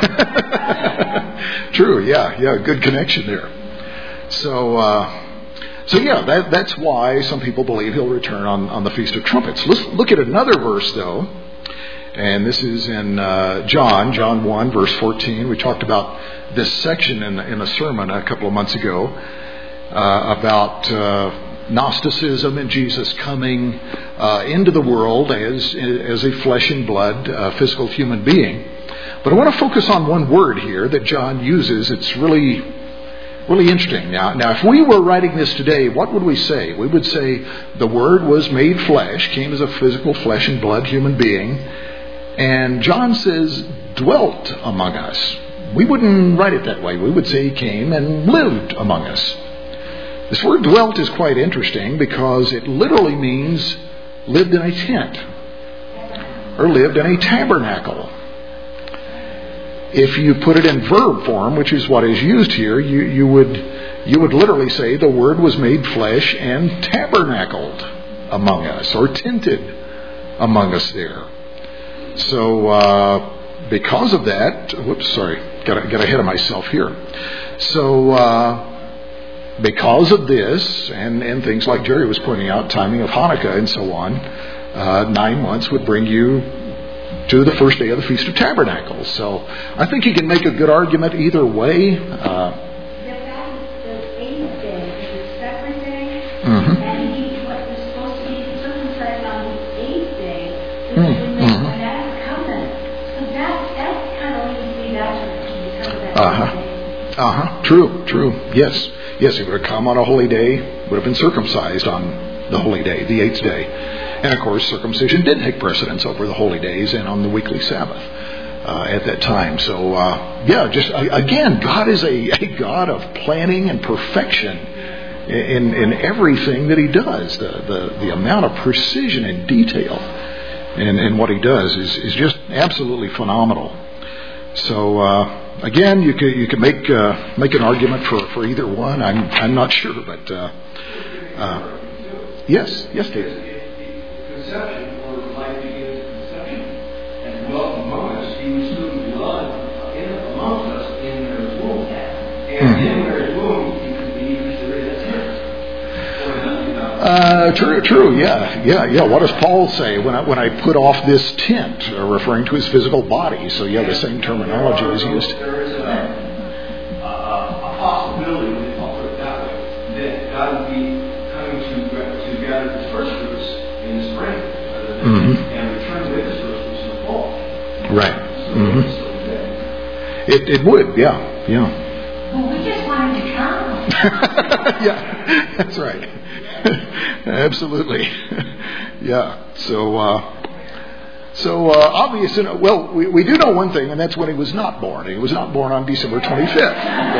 us? True, yeah, good connection there. So yeah, that's why some people believe he'll return on the Feast of Trumpets. Let's look at another verse, though. And this is in John 1, verse 14. We talked about this section in a sermon a couple of months ago about Gnosticism and Jesus coming into the world as a flesh and blood physical human being. But I want to focus on one word here that John uses. It's really interesting. Now, if we were writing this today, what would we say? We would say the Word was made flesh, came as a physical flesh and blood human being, and John says dwelt among us. We wouldn't write it that way. We would say he came and lived among us. This word dwelt is quite interesting because it literally means lived in a tent or lived in a tabernacle. If you put it in verb form, which is what is used here, you would literally say the Word was made flesh and tabernacled among us, or tented among us there. So because of that, got ahead of myself here. So because of this, and things like Jerry was pointing out, timing of Hanukkah and so on, 9 months would bring you to the first day of the Feast of Tabernacles. So I think you can make a good argument either way. The fact that the 8th day is a separate day, Mm-hmm. and he was supposed to be circumcised on the 8th day, so he would make that covenant. So that kind of leads me that because of that True. Yes, he would have come on a holy day, would have been circumcised on the holy day, the 8th day. And of course, circumcision did take precedence over the holy days and on the weekly Sabbath at that time. So, again, God is a God of planning and perfection in everything that He does. The amount of precision and detail in what He does is just absolutely phenomenal. So, again, you could make an argument for either one. I'm not sure, but yes, David. Conception or life beginning dwelt among us, he was soon blood amongst us in Mary's womb. And in Mary's womb, he could be considered as his. True. Yeah. What does Paul say when I put off this tent, referring to his physical body? So the same terminology is used. There is a possibility, I'll put it that way, that God would be coming to gather his first fruits in the spring, and return with his first fruits in the fall. Right. So It would. Yeah. Well, we just wanted to come. Yeah, that's right. Absolutely. Yeah. So obvious. Well, we do know one thing, and that's when he was not born. He was not born on December 25th.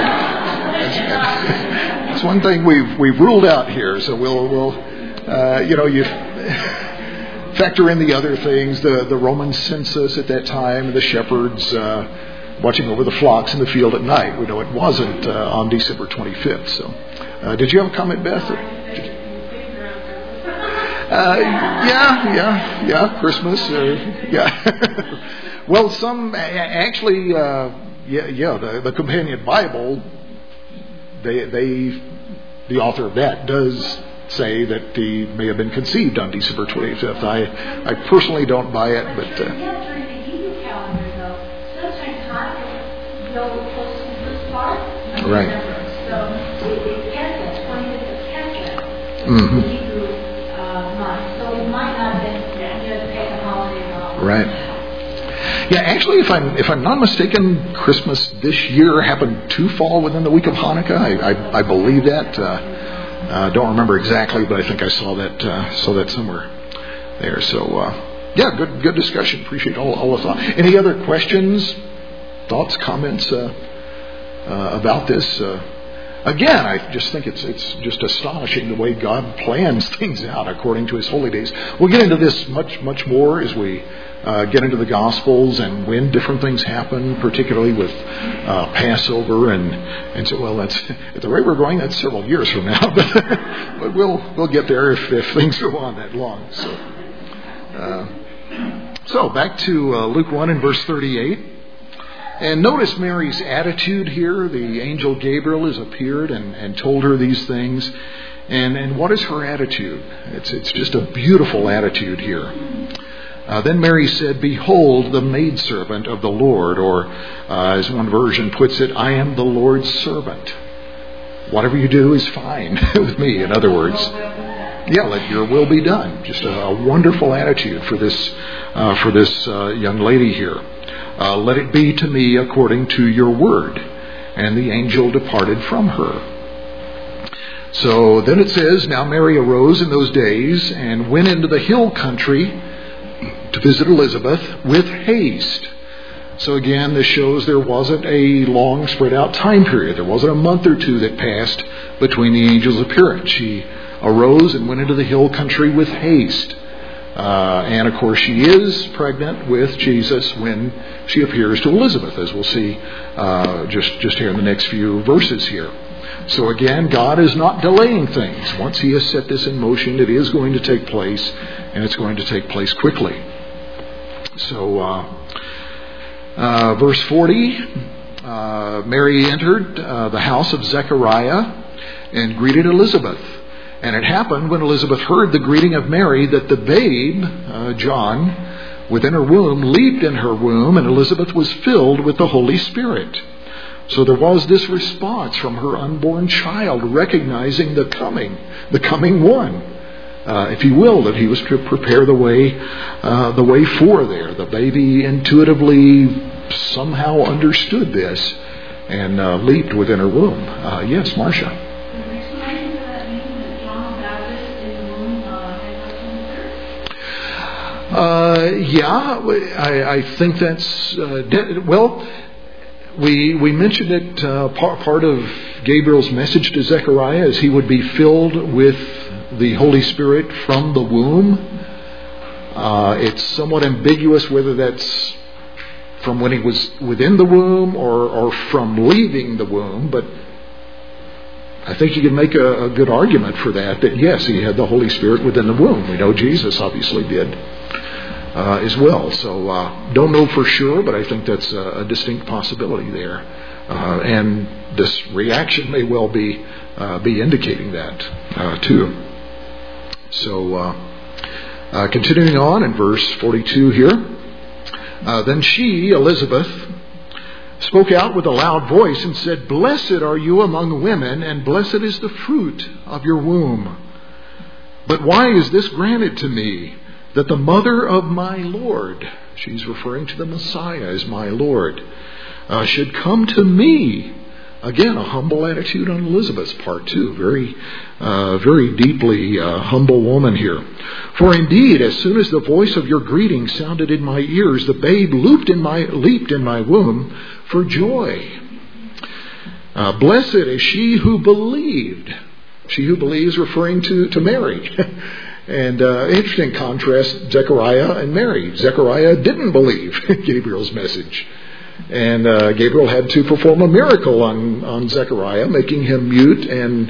That's one thing we've ruled out here. So we'll you factor in the other things, the Roman census at that time, the shepherds watching over the flocks in the field at night. We know it wasn't on December 25th. So, did you have a comment, Beth? Yeah, Christmas. Well, some actually, the Companion Bible, the author of that does say that he may have been conceived on December 25th. I personally don't buy it, but. During the Hebrew calendar, though, sometimes Hanukkah go close to the first part. Right. So it's Kesef, 25th of Kesef, the Hebrew month. So it might not have been just take a holiday off. Right. Yeah, actually, if I'm not mistaken, Christmas this year happened to fall within the week of Hanukkah. I believe that. Don't remember exactly, but I think I saw that somewhere there. So, good discussion. Appreciate all the thought. Any other questions, thoughts, comments about this? Again, I just think it's just astonishing the way God plans things out according to His holy days. We'll get into this much more as we get into the Gospels and when different things happen, particularly with Passover and so. Well, that's at the rate we're going, that's several years from now, but we'll get there if things go on that long. So back to Luke 1 and verse 38. And notice Mary's attitude here. The angel Gabriel has appeared and told her these things. And what is her attitude? It's just a beautiful attitude here. Then Mary said, "Behold, the maidservant of the Lord," or as one version puts it, "I am the Lord's servant. Whatever you do is fine with me." In other words, let your will be done. Just a wonderful attitude for this young lady here. "Let it be to me according to your word." And the angel departed from her. So then it says, "Now Mary arose in those days and went into the hill country to visit Elizabeth with haste." So again, this shows there wasn't a long spread out time period. There wasn't a month or two that passed between the angel's appearance. She arose and went into the hill country with haste. And of course she is pregnant with Jesus when she appears to Elizabeth, as we'll see just here in the next few verses here. So again, God is not delaying things. Once He has set this in motion, it is going to take place, and it's going to take place quickly. So verse 40, Mary entered the house of Zechariah and greeted Elizabeth. And it happened when Elizabeth heard the greeting of Mary that the babe, John, within her womb leaped in her womb, and Elizabeth was filled with the Holy Spirit. So there was this response from her unborn child, recognizing the coming one, if you will, that He was to prepare the way for there. The baby intuitively somehow understood this and leaped within her womb. Yes, Marcia. I think that's we mentioned it. Part of Gabriel's message to Zechariah is he would be filled with the Holy Spirit from the womb. It's somewhat ambiguous whether that's from when he was within the womb or from leaving the womb, but I think you can make a good argument for that yes, he had the Holy Spirit within the womb. We know Jesus obviously did. as well. So don't know for sure, but I think that's a distinct possibility there. And this reaction may well be indicating that too. So continuing on in verse 42 here. Then she, Elizabeth, spoke out with a loud voice and said, "Blessed are you among women, and blessed is the fruit of your womb. But why is this granted to me, that the mother of my Lord," she's referring to the Messiah as my Lord, "should come to me?" Again, a humble attitude on Elizabeth's part too. Very deeply humble woman here. "For indeed, as soon as the voice of your greeting sounded in my ears, the babe leaped in my womb for joy. Blessed is she who believed." She who believes, referring to Mary. And interesting contrast, Zechariah and Mary. Zechariah didn't believe Gabriel's message. And Gabriel had to perform a miracle on Zechariah, making him mute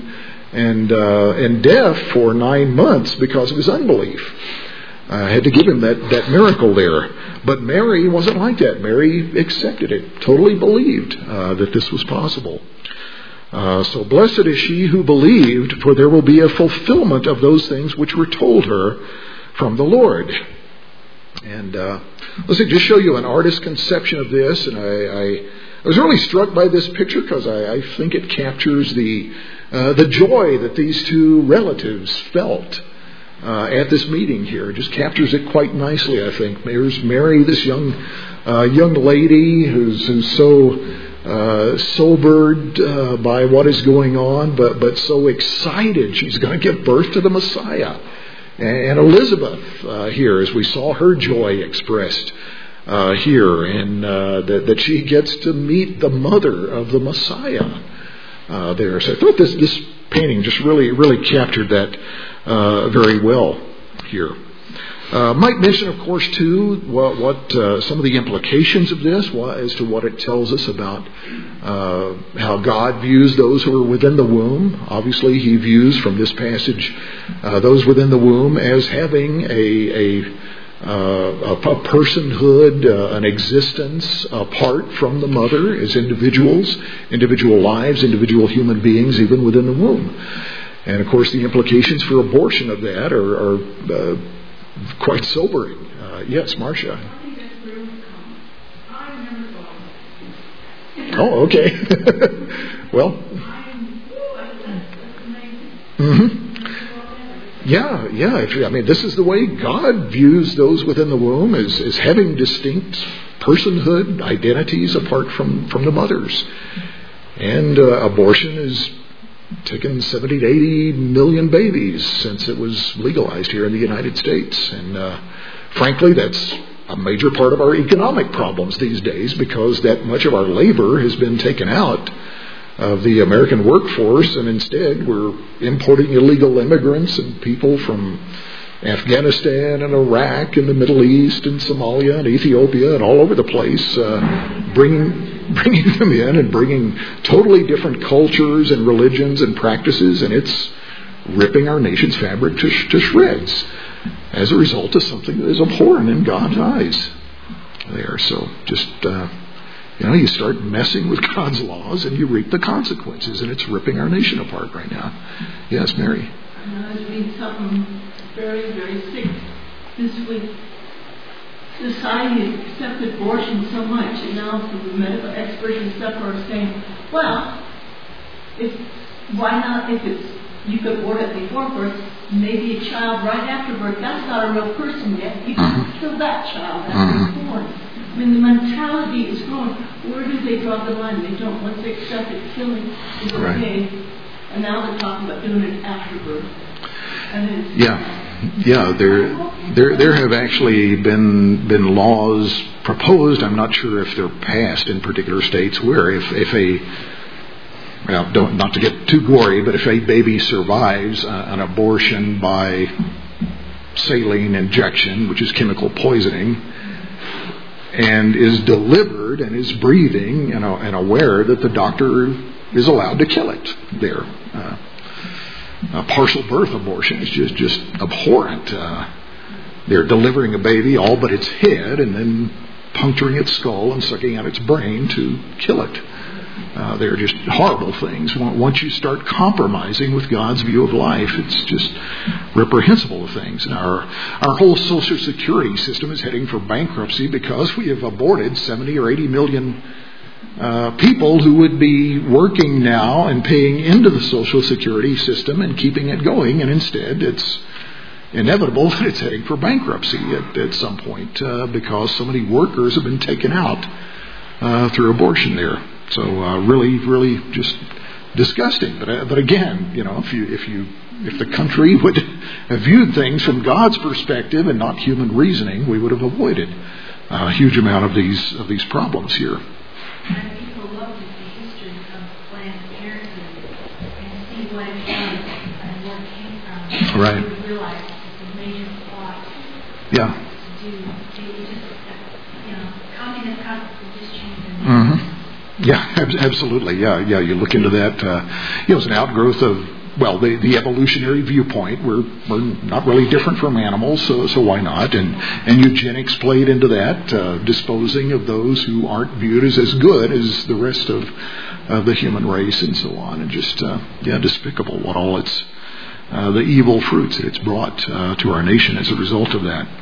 and deaf for 9 months because of his unbelief. Had to give him that miracle there. But Mary wasn't like that. Mary accepted it, totally believed that this was possible. So blessed is she who believed, for there will be a fulfillment of those things which were told her from the Lord. And let's just show you an artist's conception of this. And I was really struck by this picture because I think it captures the joy that these two relatives felt at this meeting here. It just captures it quite nicely, I think. There's Mary, this young lady who's so sobered by what is going on, but so excited she's going to give birth to the Messiah. And Elizabeth here, as we saw her joy expressed here, and that she gets to meet the mother of the Messiah there. So I thought this painting just really captured that very well here. Might mention, of course, too, what some of the implications of this, as to what it tells us about how God views those who are within the womb. Obviously, He views from this passage those within the womb as having a personhood, an existence apart from the mother, as individuals, individual lives, individual human beings, even within the womb. And of course, the implications for abortion of that are quite sobering. Yes, Marcia. Oh, okay. Well. Yeah. I mean, this is the way God views those within the womb, as having distinct personhood, identities apart from the mothers. And abortion has taken 70 to 80 million babies since it was legalized here in the United States. And frankly, that's a major part of our economic problems these days, because that much of our labor has been taken out of the American workforce, and instead we're importing illegal immigrants and people from Afghanistan and Iraq and the Middle East and Somalia and Ethiopia and all over the place, bringing them in and bringing totally different cultures and religions and practices, and it's ripping our nation's fabric to shreds as a result of something that is abhorrent in God's eyes there. So just, you start messing with God's laws and you reap the consequences, and it's ripping our nation apart right now. Yes, Mary? I was reading something very, very sick this week. Society has accepted abortion so much, and now the medical experts and stuff are saying, well, why not, if you could abort it before birth, maybe a child right after birth, that's not a real person yet, you can kill that child after it's born. I mean, the mentality is growing. Where do they draw the line? They don't. Once they accept it, killing is okay. And now they're talking about doing it after birth. Yeah. There have actually been laws proposed. I'm not sure if they're passed in particular states, where if not to get too gory, but if a baby survives an abortion by saline injection, which is chemical poisoning, and is delivered and is breathing and aware that the doctor is allowed to kill it there. A partial birth abortion is just abhorrent. They're delivering a baby, all but its head, and then puncturing its skull and sucking out its brain to kill it. They're just horrible things. Once you start compromising with God's view of life, it's just reprehensible things. And our whole Social Security system is heading for bankruptcy because we have aborted 70 or 80 million people who would be working now and paying into the Social Security system and keeping it going, and instead it's inevitable that it's heading for bankruptcy at some point because so many workers have been taken out through abortion there. So really, really just disgusting. But again, if the country would have viewed things from God's perspective and not human reasoning, we would have avoided a huge amount of these problems here. And people love to see history of Planned Parenthood and see what it was and where it came from. Right. You realize it's a major plot. Yeah. To do, communist concepts will just change their Mm-hmm. Yeah, absolutely. Yeah. You look into that. It's an outgrowth of the evolutionary viewpoint. We're not really different from animals, so why not? And eugenics played into that, disposing of those who aren't viewed as good as the rest of the human race, and so on. And just despicable what all its the evil fruits that it's brought to our nation as a result of that.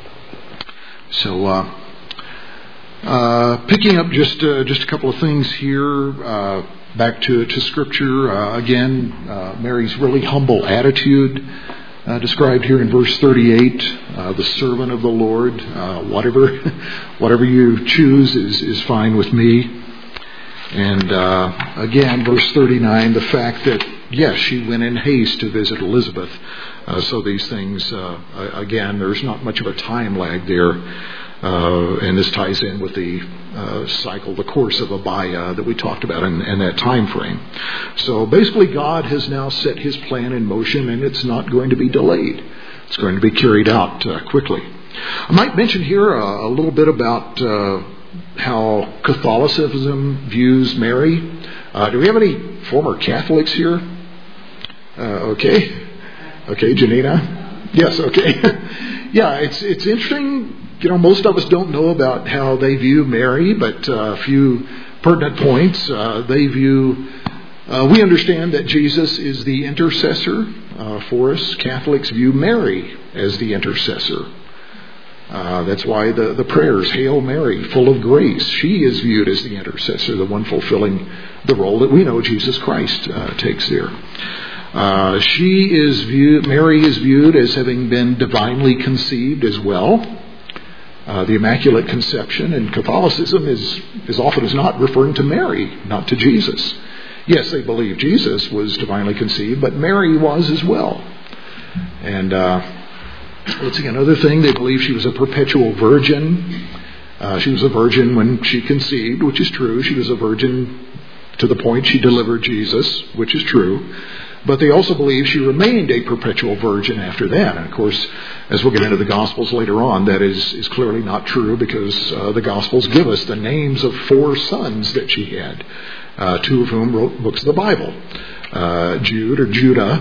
So. Picking up just a couple of things here, back to Scripture. Again, Mary's really humble attitude described here in verse 38. The servant of the Lord, whatever you choose is fine with me. And again, verse 39, the fact that yes, she went in haste to visit Elizabeth. So these things, again, there's not much of a time lag there. And this ties in with the the course of Abaya that we talked about in that time frame. So basically God has now set his plan in motion, and it's not going to be delayed. It's going to be carried out quickly. I might mention here a little bit about how Catholicism views Mary. Do we have any former Catholics here? Okay, Janina? Yes, okay. Yeah, it's interesting. Most of us don't know about how they view Mary, but a few pertinent points. We understand that Jesus is the intercessor for us. Catholics view Mary as the intercessor. That's why the prayers, Hail Mary, full of grace. She is viewed as the intercessor, the one fulfilling the role that we know Jesus Christ takes there. Mary is viewed as having been divinely conceived as well. The Immaculate Conception in Catholicism is often as not referring to Mary, not to Jesus. Yes, they believe Jesus was divinely conceived, but Mary was as well. And let's see, another thing, they believe she was a perpetual virgin. She was a virgin when she conceived, which is true. She was a virgin to the point she delivered Jesus, which is true. But they also believe she remained a perpetual virgin after that. And of course, as we'll get into the Gospels later on, that is clearly not true, because the Gospels give us the names of 4 sons that she had, 2 of whom wrote books of the Bible. Judah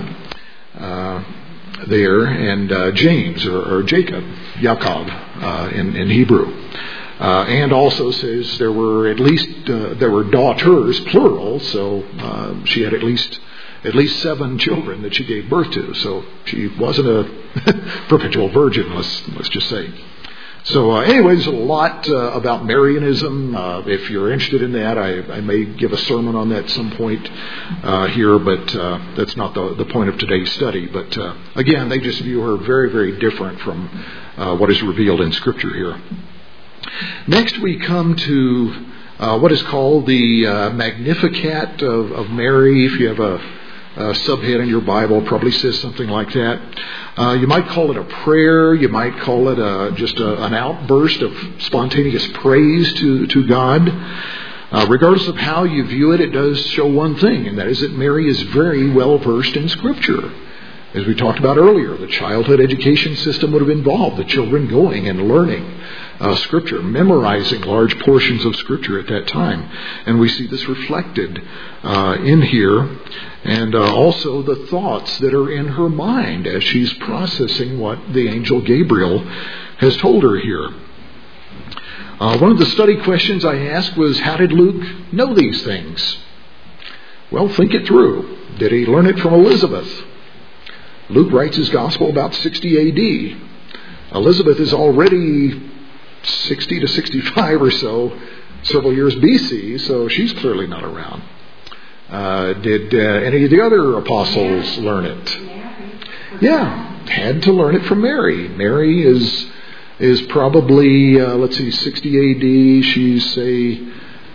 there, and James or Jacob, Yaakov in Hebrew. And also says there were daughters, plural, so she had at least 7 children that she gave birth to. So she wasn't a perpetual virgin, let's just say. So anyways, a lot about Marianism. If you're interested in that, I may give a sermon on that at some point here, but that's not the point of today's study. But again, they just view her very, very different from what is revealed in Scripture here. Next, we come to what is called the Magnificat of Mary. If you have a subhead in your Bible, probably says something like that. You might call it a prayer. You might call it just an outburst of spontaneous praise to God. Regardless of how you view it, it does show one thing, and that is that Mary is very well versed in Scripture. As we talked about earlier, the childhood education system would have involved the children going and learning Scripture, memorizing large portions of Scripture at that time. And we see this reflected in here, and also the thoughts that are in her mind as she's processing what the angel Gabriel has told her here. One of the study questions I asked was, how did Luke know these things? Well, think it through. Did he learn it from Elizabeth? Luke writes his gospel about 60 A.D. Elizabeth is already 60 to 65 or so, several years B.C., so she's clearly not around. Did any of the other apostles learn it? Yeah, had to learn it from Mary. Mary is probably, 60 A.D. She's, say,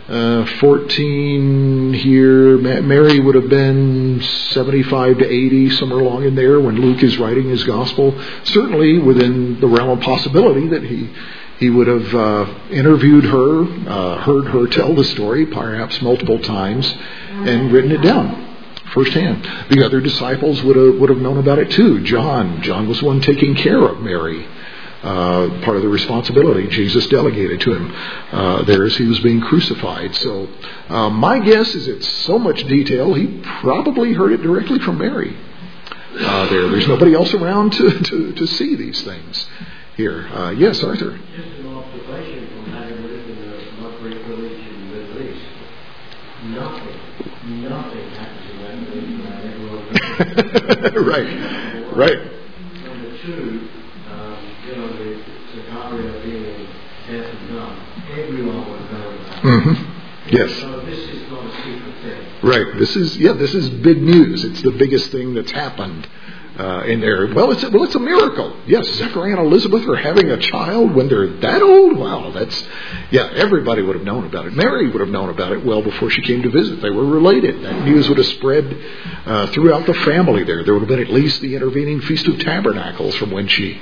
14 here. Mary would have been 75 to 80, somewhere along in there when Luke is writing his gospel. Certainly within the realm of possibility that he would have interviewed her, heard her tell the story perhaps multiple times, and written it down firsthand. The other disciples would have known about it too. John was one taking care of Mary. Part of the responsibility Jesus delegated to him there as he was being crucified. So my guess is it's so much detail, he probably heard it directly from Mary. There's nobody else around to see these things here. Yes, Arthur? Just an observation from having lived in a Muslim village in the Middle East. Nothing happens in that village. Right. Number two, the Zakaria being deaf and dumb, everyone would know about it. Mm-hmm. Yes. So this is not a secret thing. Right. This is big news. It's the biggest thing that's happened in there. Well, it's a miracle. Yes, Zechariah and Elizabeth are having a child when they're that old. Wow, everybody would have known about it. Mary would have known about it well before she came to visit. They were related. That news would have spread throughout the family there. There would have been at least the intervening Feast of Tabernacles from when she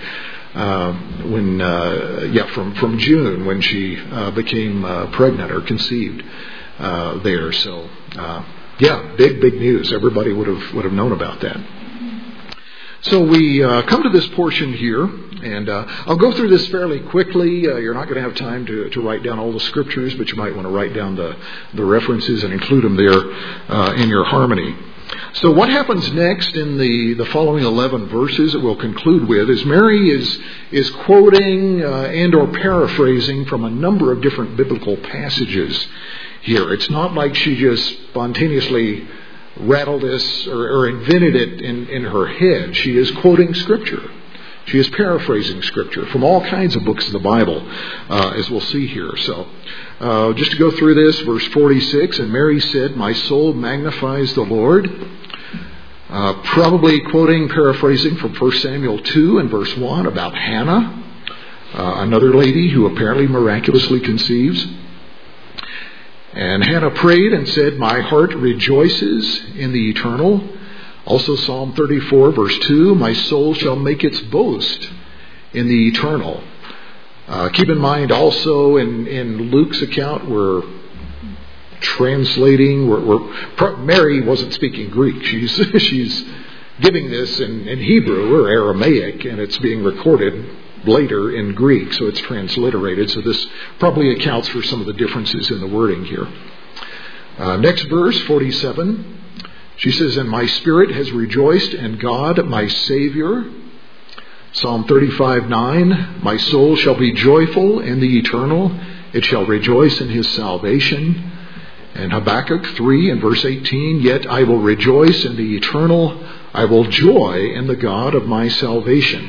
from June when she became pregnant or conceived there. So big news. Everybody would have known about that. So we come to this portion here, and I'll go through this fairly quickly. You're not going to have time to write down all the scriptures, but you might want to write down the references and include them there in your harmony. So what happens next in the following 11 verses that we'll conclude with is Mary is quoting and or paraphrasing from a number of different biblical passages here. It's not like she just spontaneously rattled this or invented it in her head. She is quoting Scripture. She is paraphrasing Scripture from all kinds of books of the Bible, as we'll see here. So just to go through this, verse 46, and Mary said, "My soul magnifies the Lord." Probably quoting, paraphrasing from 1 Samuel 2 and verse 1 about Hannah, another lady who apparently miraculously conceives. And Hannah prayed and said, "My heart rejoices in the eternal." Also Psalm 34 verse 2, "My soul shall make its boast in the eternal." Keep in mind also in Luke's account we're translating, Mary wasn't speaking Greek. She's giving this in Hebrew or Aramaic, and it's being recorded later in Greek, so it's transliterated. So this probably accounts for some of the differences in the wording here. Next verse, 47, she says, "And my spirit has rejoiced in God, my Savior." Psalm 35:9, "My soul shall be joyful in the eternal; it shall rejoice in his salvation." And Habakkuk 3 and verse 18, "Yet I will rejoice in the eternal; I will joy in the God of my salvation."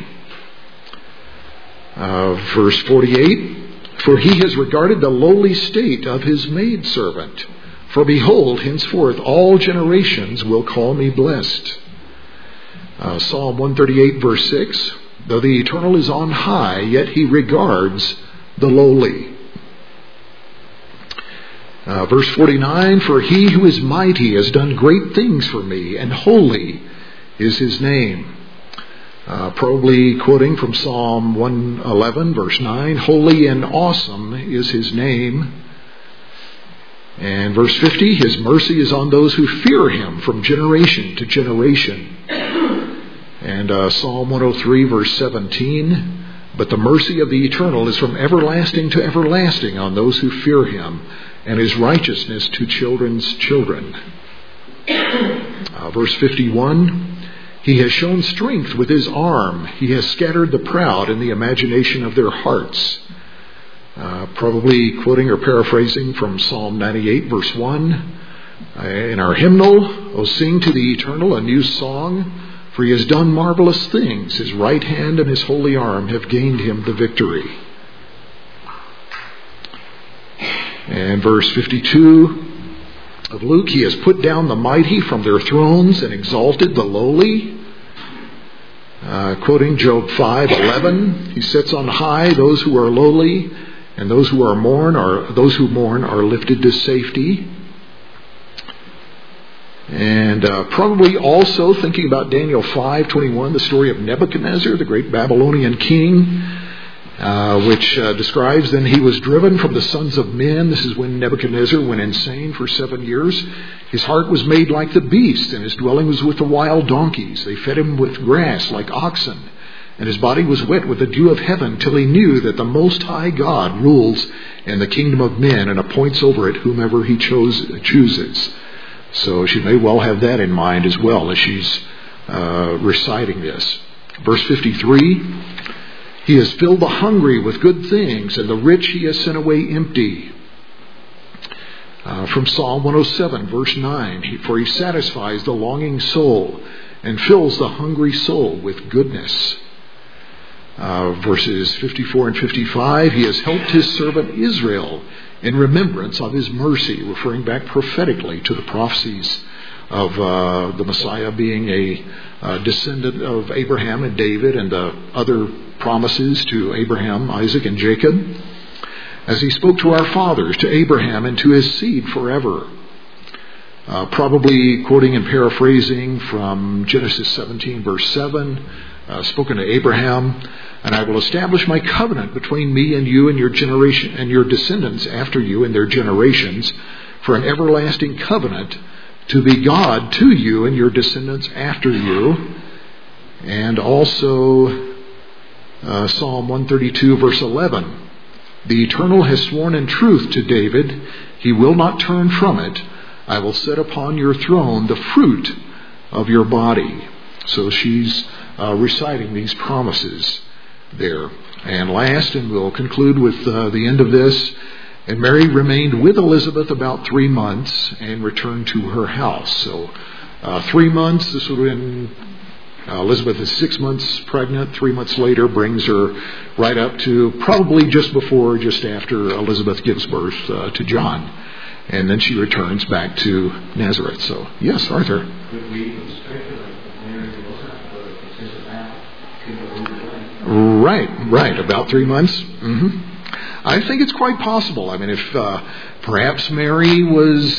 Verse 48, "For he has regarded the lowly state of his maidservant. For behold, henceforth all generations will call me blessed." Psalm 138 verse 6, "Though the eternal is on high, yet he regards the lowly." Verse 49, "For he who is mighty has done great things for me, and holy is his name." Probably quoting from Psalm 111 verse 9, "Holy and awesome is his name." And verse 50, "His mercy is on those who fear him from generation to generation." And Psalm 103, verse 17, but the mercy of the Eternal is from everlasting to everlasting on those who fear Him, and His righteousness to children's children. Verse 51, He has shown strength with His arm. He has scattered the proud in the imagination of their hearts. Probably quoting or paraphrasing from Psalm 98, verse 1. In our hymnal, O sing to the Eternal a new song, for He has done marvelous things. His right hand and His holy arm have gained Him the victory. And verse 52 of Luke, He has put down the mighty from their thrones and exalted the lowly. Quoting Job 5:11, He sets on high those who are lowly, and those who mourn are lifted to safety. And probably also thinking about Daniel 5:21, the story of Nebuchadnezzar, the great Babylonian king, which describes, then he was driven from the sons of men. This is when Nebuchadnezzar went insane for 7 years. His heart was made like the beast, and his dwelling was with the wild donkeys. They fed him with grass like oxen, and his body was wet with the dew of heaven, till he knew that the Most High God rules in the kingdom of men and appoints over it whomever He chooses. So she may well have that in mind as well as she's reciting this. Verse 53, He has filled the hungry with good things, and the rich He has sent away empty. From Psalm 107, verse 9, for He satisfies the longing soul and fills the hungry soul with goodness. Verses 54 and 55, He has helped His servant Israel in remembrance of His mercy, referring back prophetically to the prophecies of the Messiah being a descendant of Abraham and David, and the other promises to Abraham, Isaac, and Jacob, as He spoke to our fathers, to Abraham, and to his seed forever. Probably quoting and paraphrasing from Genesis 17, verse 7, spoken to Abraham, and I will establish my covenant between me and you and your generation and your descendants after you and their generations, for an everlasting covenant to be God to you and your descendants after you. And also Psalm 132, verse 11, the Eternal has sworn in truth to David, He will not turn from it. I will set upon your throne the fruit of your body. So she's reciting these promises there. And last, and we'll conclude with the end of this, and Mary remained with Elizabeth about 3 months and returned to her house. So 3 months, this would have been, Elizabeth is 6 months pregnant. 3 months later brings her right up to probably just before, just after Elizabeth gives birth to John. And then she returns back to Nazareth. So, yes, Arthur. Could we even speculate that Mary wasn't the potential Right, about 3 months. I think it's quite possible. I mean, if perhaps Mary was,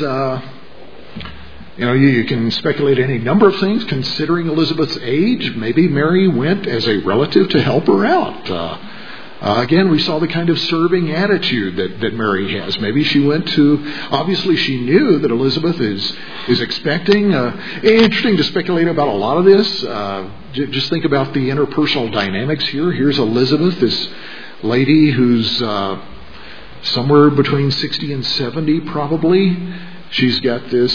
you can speculate any number of things considering Elizabeth's age. Maybe Mary went as a relative to help her out. Again, we saw the kind of serving attitude that Mary has. Maybe she went to, obviously she knew that Elizabeth is expecting. Interesting to speculate about a lot of this. Just think about the interpersonal dynamics here. Here's Elizabeth, this lady who's somewhere between 60 and 70 probably. She's got this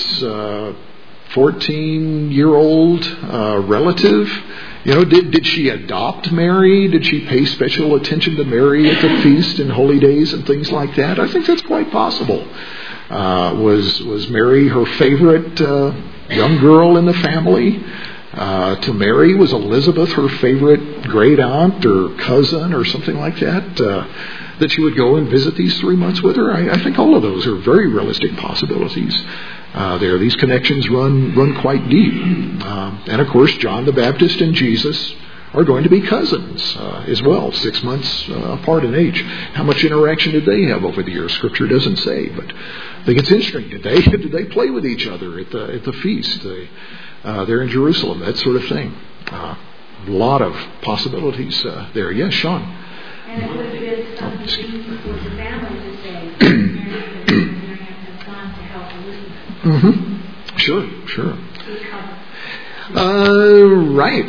14-year-old relative. Did she adopt Mary? Did she pay special attention to Mary at the feast and holy days and things like that? I think that's quite possible. Was Mary her favorite young girl in the family? To Mary, was Elizabeth her favorite great aunt or cousin or something like that? That she would go and visit these 3 months with her? I think all of those are very realistic possibilities. There, these connections run quite deep, and of course, John the Baptist and Jesus are going to be cousins as well, 6 months apart in age. How much interaction did they have over the years? Scripture doesn't say, but I think it's interesting. Did they play with each other at the feast? They're in Jerusalem, that sort of thing. A lot of possibilities there. Yes, Sean. And it would have been something easy for the family to say, Mary has gone to help Elizabeth. Sure. Right.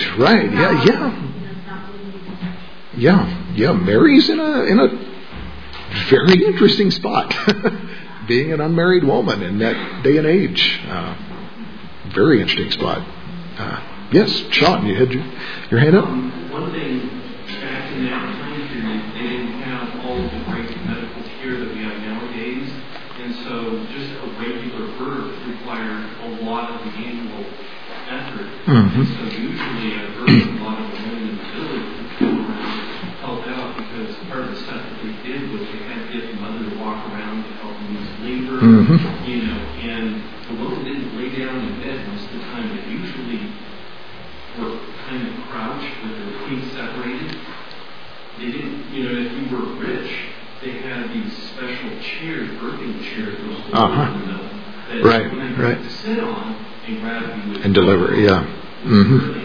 Yeah. Mary's in a very interesting spot, being an unmarried woman in that day and age. Very interesting spot. Yes, Sean, you had your hand up? One thing, back in that time period, they didn't have all of the great medical care that we have nowadays, and so just a regular birth required a lot of manual effort. Mm-hmm. And so usually at birth, a lot of the women in the village would come around and help out, because part of the stuff that they did was they had to get the mother to walk around to help them use labor, and the woman didn't lay down in bed most of the time. They usually were kind of crouched with their feet separated. They didn't, if you were rich, they had these special chairs, birthing chairs, those that you had to sit on and grab you and deliver. Yeah. Mm-hmm.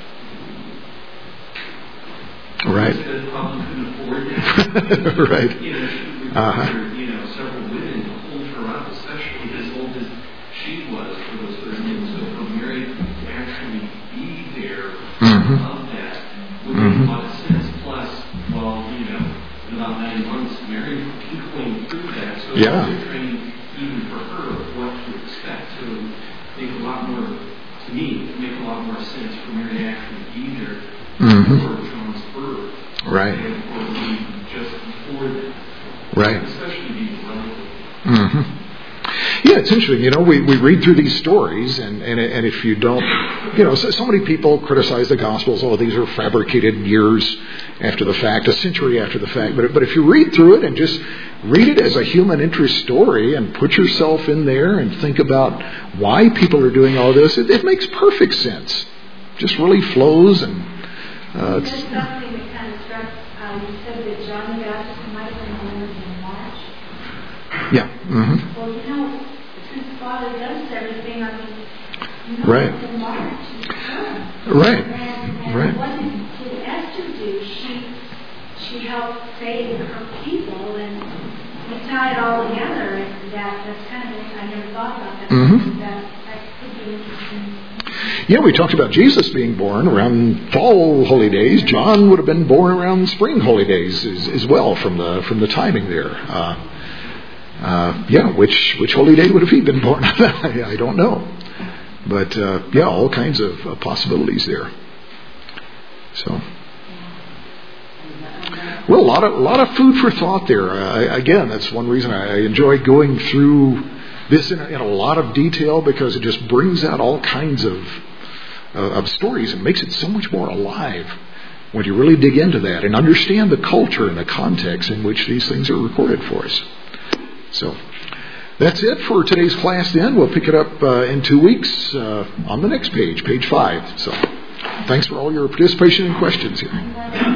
Right. That probably couldn't afford that. Right. She required, several women to hold her up, especially as old as she was for those first things. So for Mary to actually be there, of that would make a lot of sense. Plus, in about 9 months, Mary would be going through that. So it was a training even for her of what to expect. So make a lot more sense for Mary to actually be there before John's birth. Right. Or just before that. Right. Especially being relative. Mm-hmm. Yeah, it's interesting. We read through these stories, and if you don't, so many people criticize the Gospels. Oh, these are fabricated years after the fact, a century after the fact. But if you read through it and just read it as a human interest story and put yourself in there and think about why people are doing all this, it makes perfect sense. Just really flows and. There's something that kind of struck. You said that John the Baptist might have been born in March. Yeah. Mm-hmm. Well, since Father does everything, right. It's in March. Right. And what did Esther do? She helped save her people, and we tie it all together. And that's kind of I never thought about that. Mm-hmm. That could be interesting. Yeah, we talked about Jesus being born around fall holy days. John would have been born around spring holy days as well from the timing there. Which holy day would have he been born? I don't know. But all kinds of possibilities there. So, well, a lot of food for thought there. Again, that's one reason I enjoy going through this in a lot of detail, because it just brings out all kinds of stories and makes it so much more alive when you really dig into that and understand the culture and the context in which these things are recorded for us. So that's it for today's class then. We'll pick it up in 2 weeks on the next page 5. So thanks for all your participation and questions here.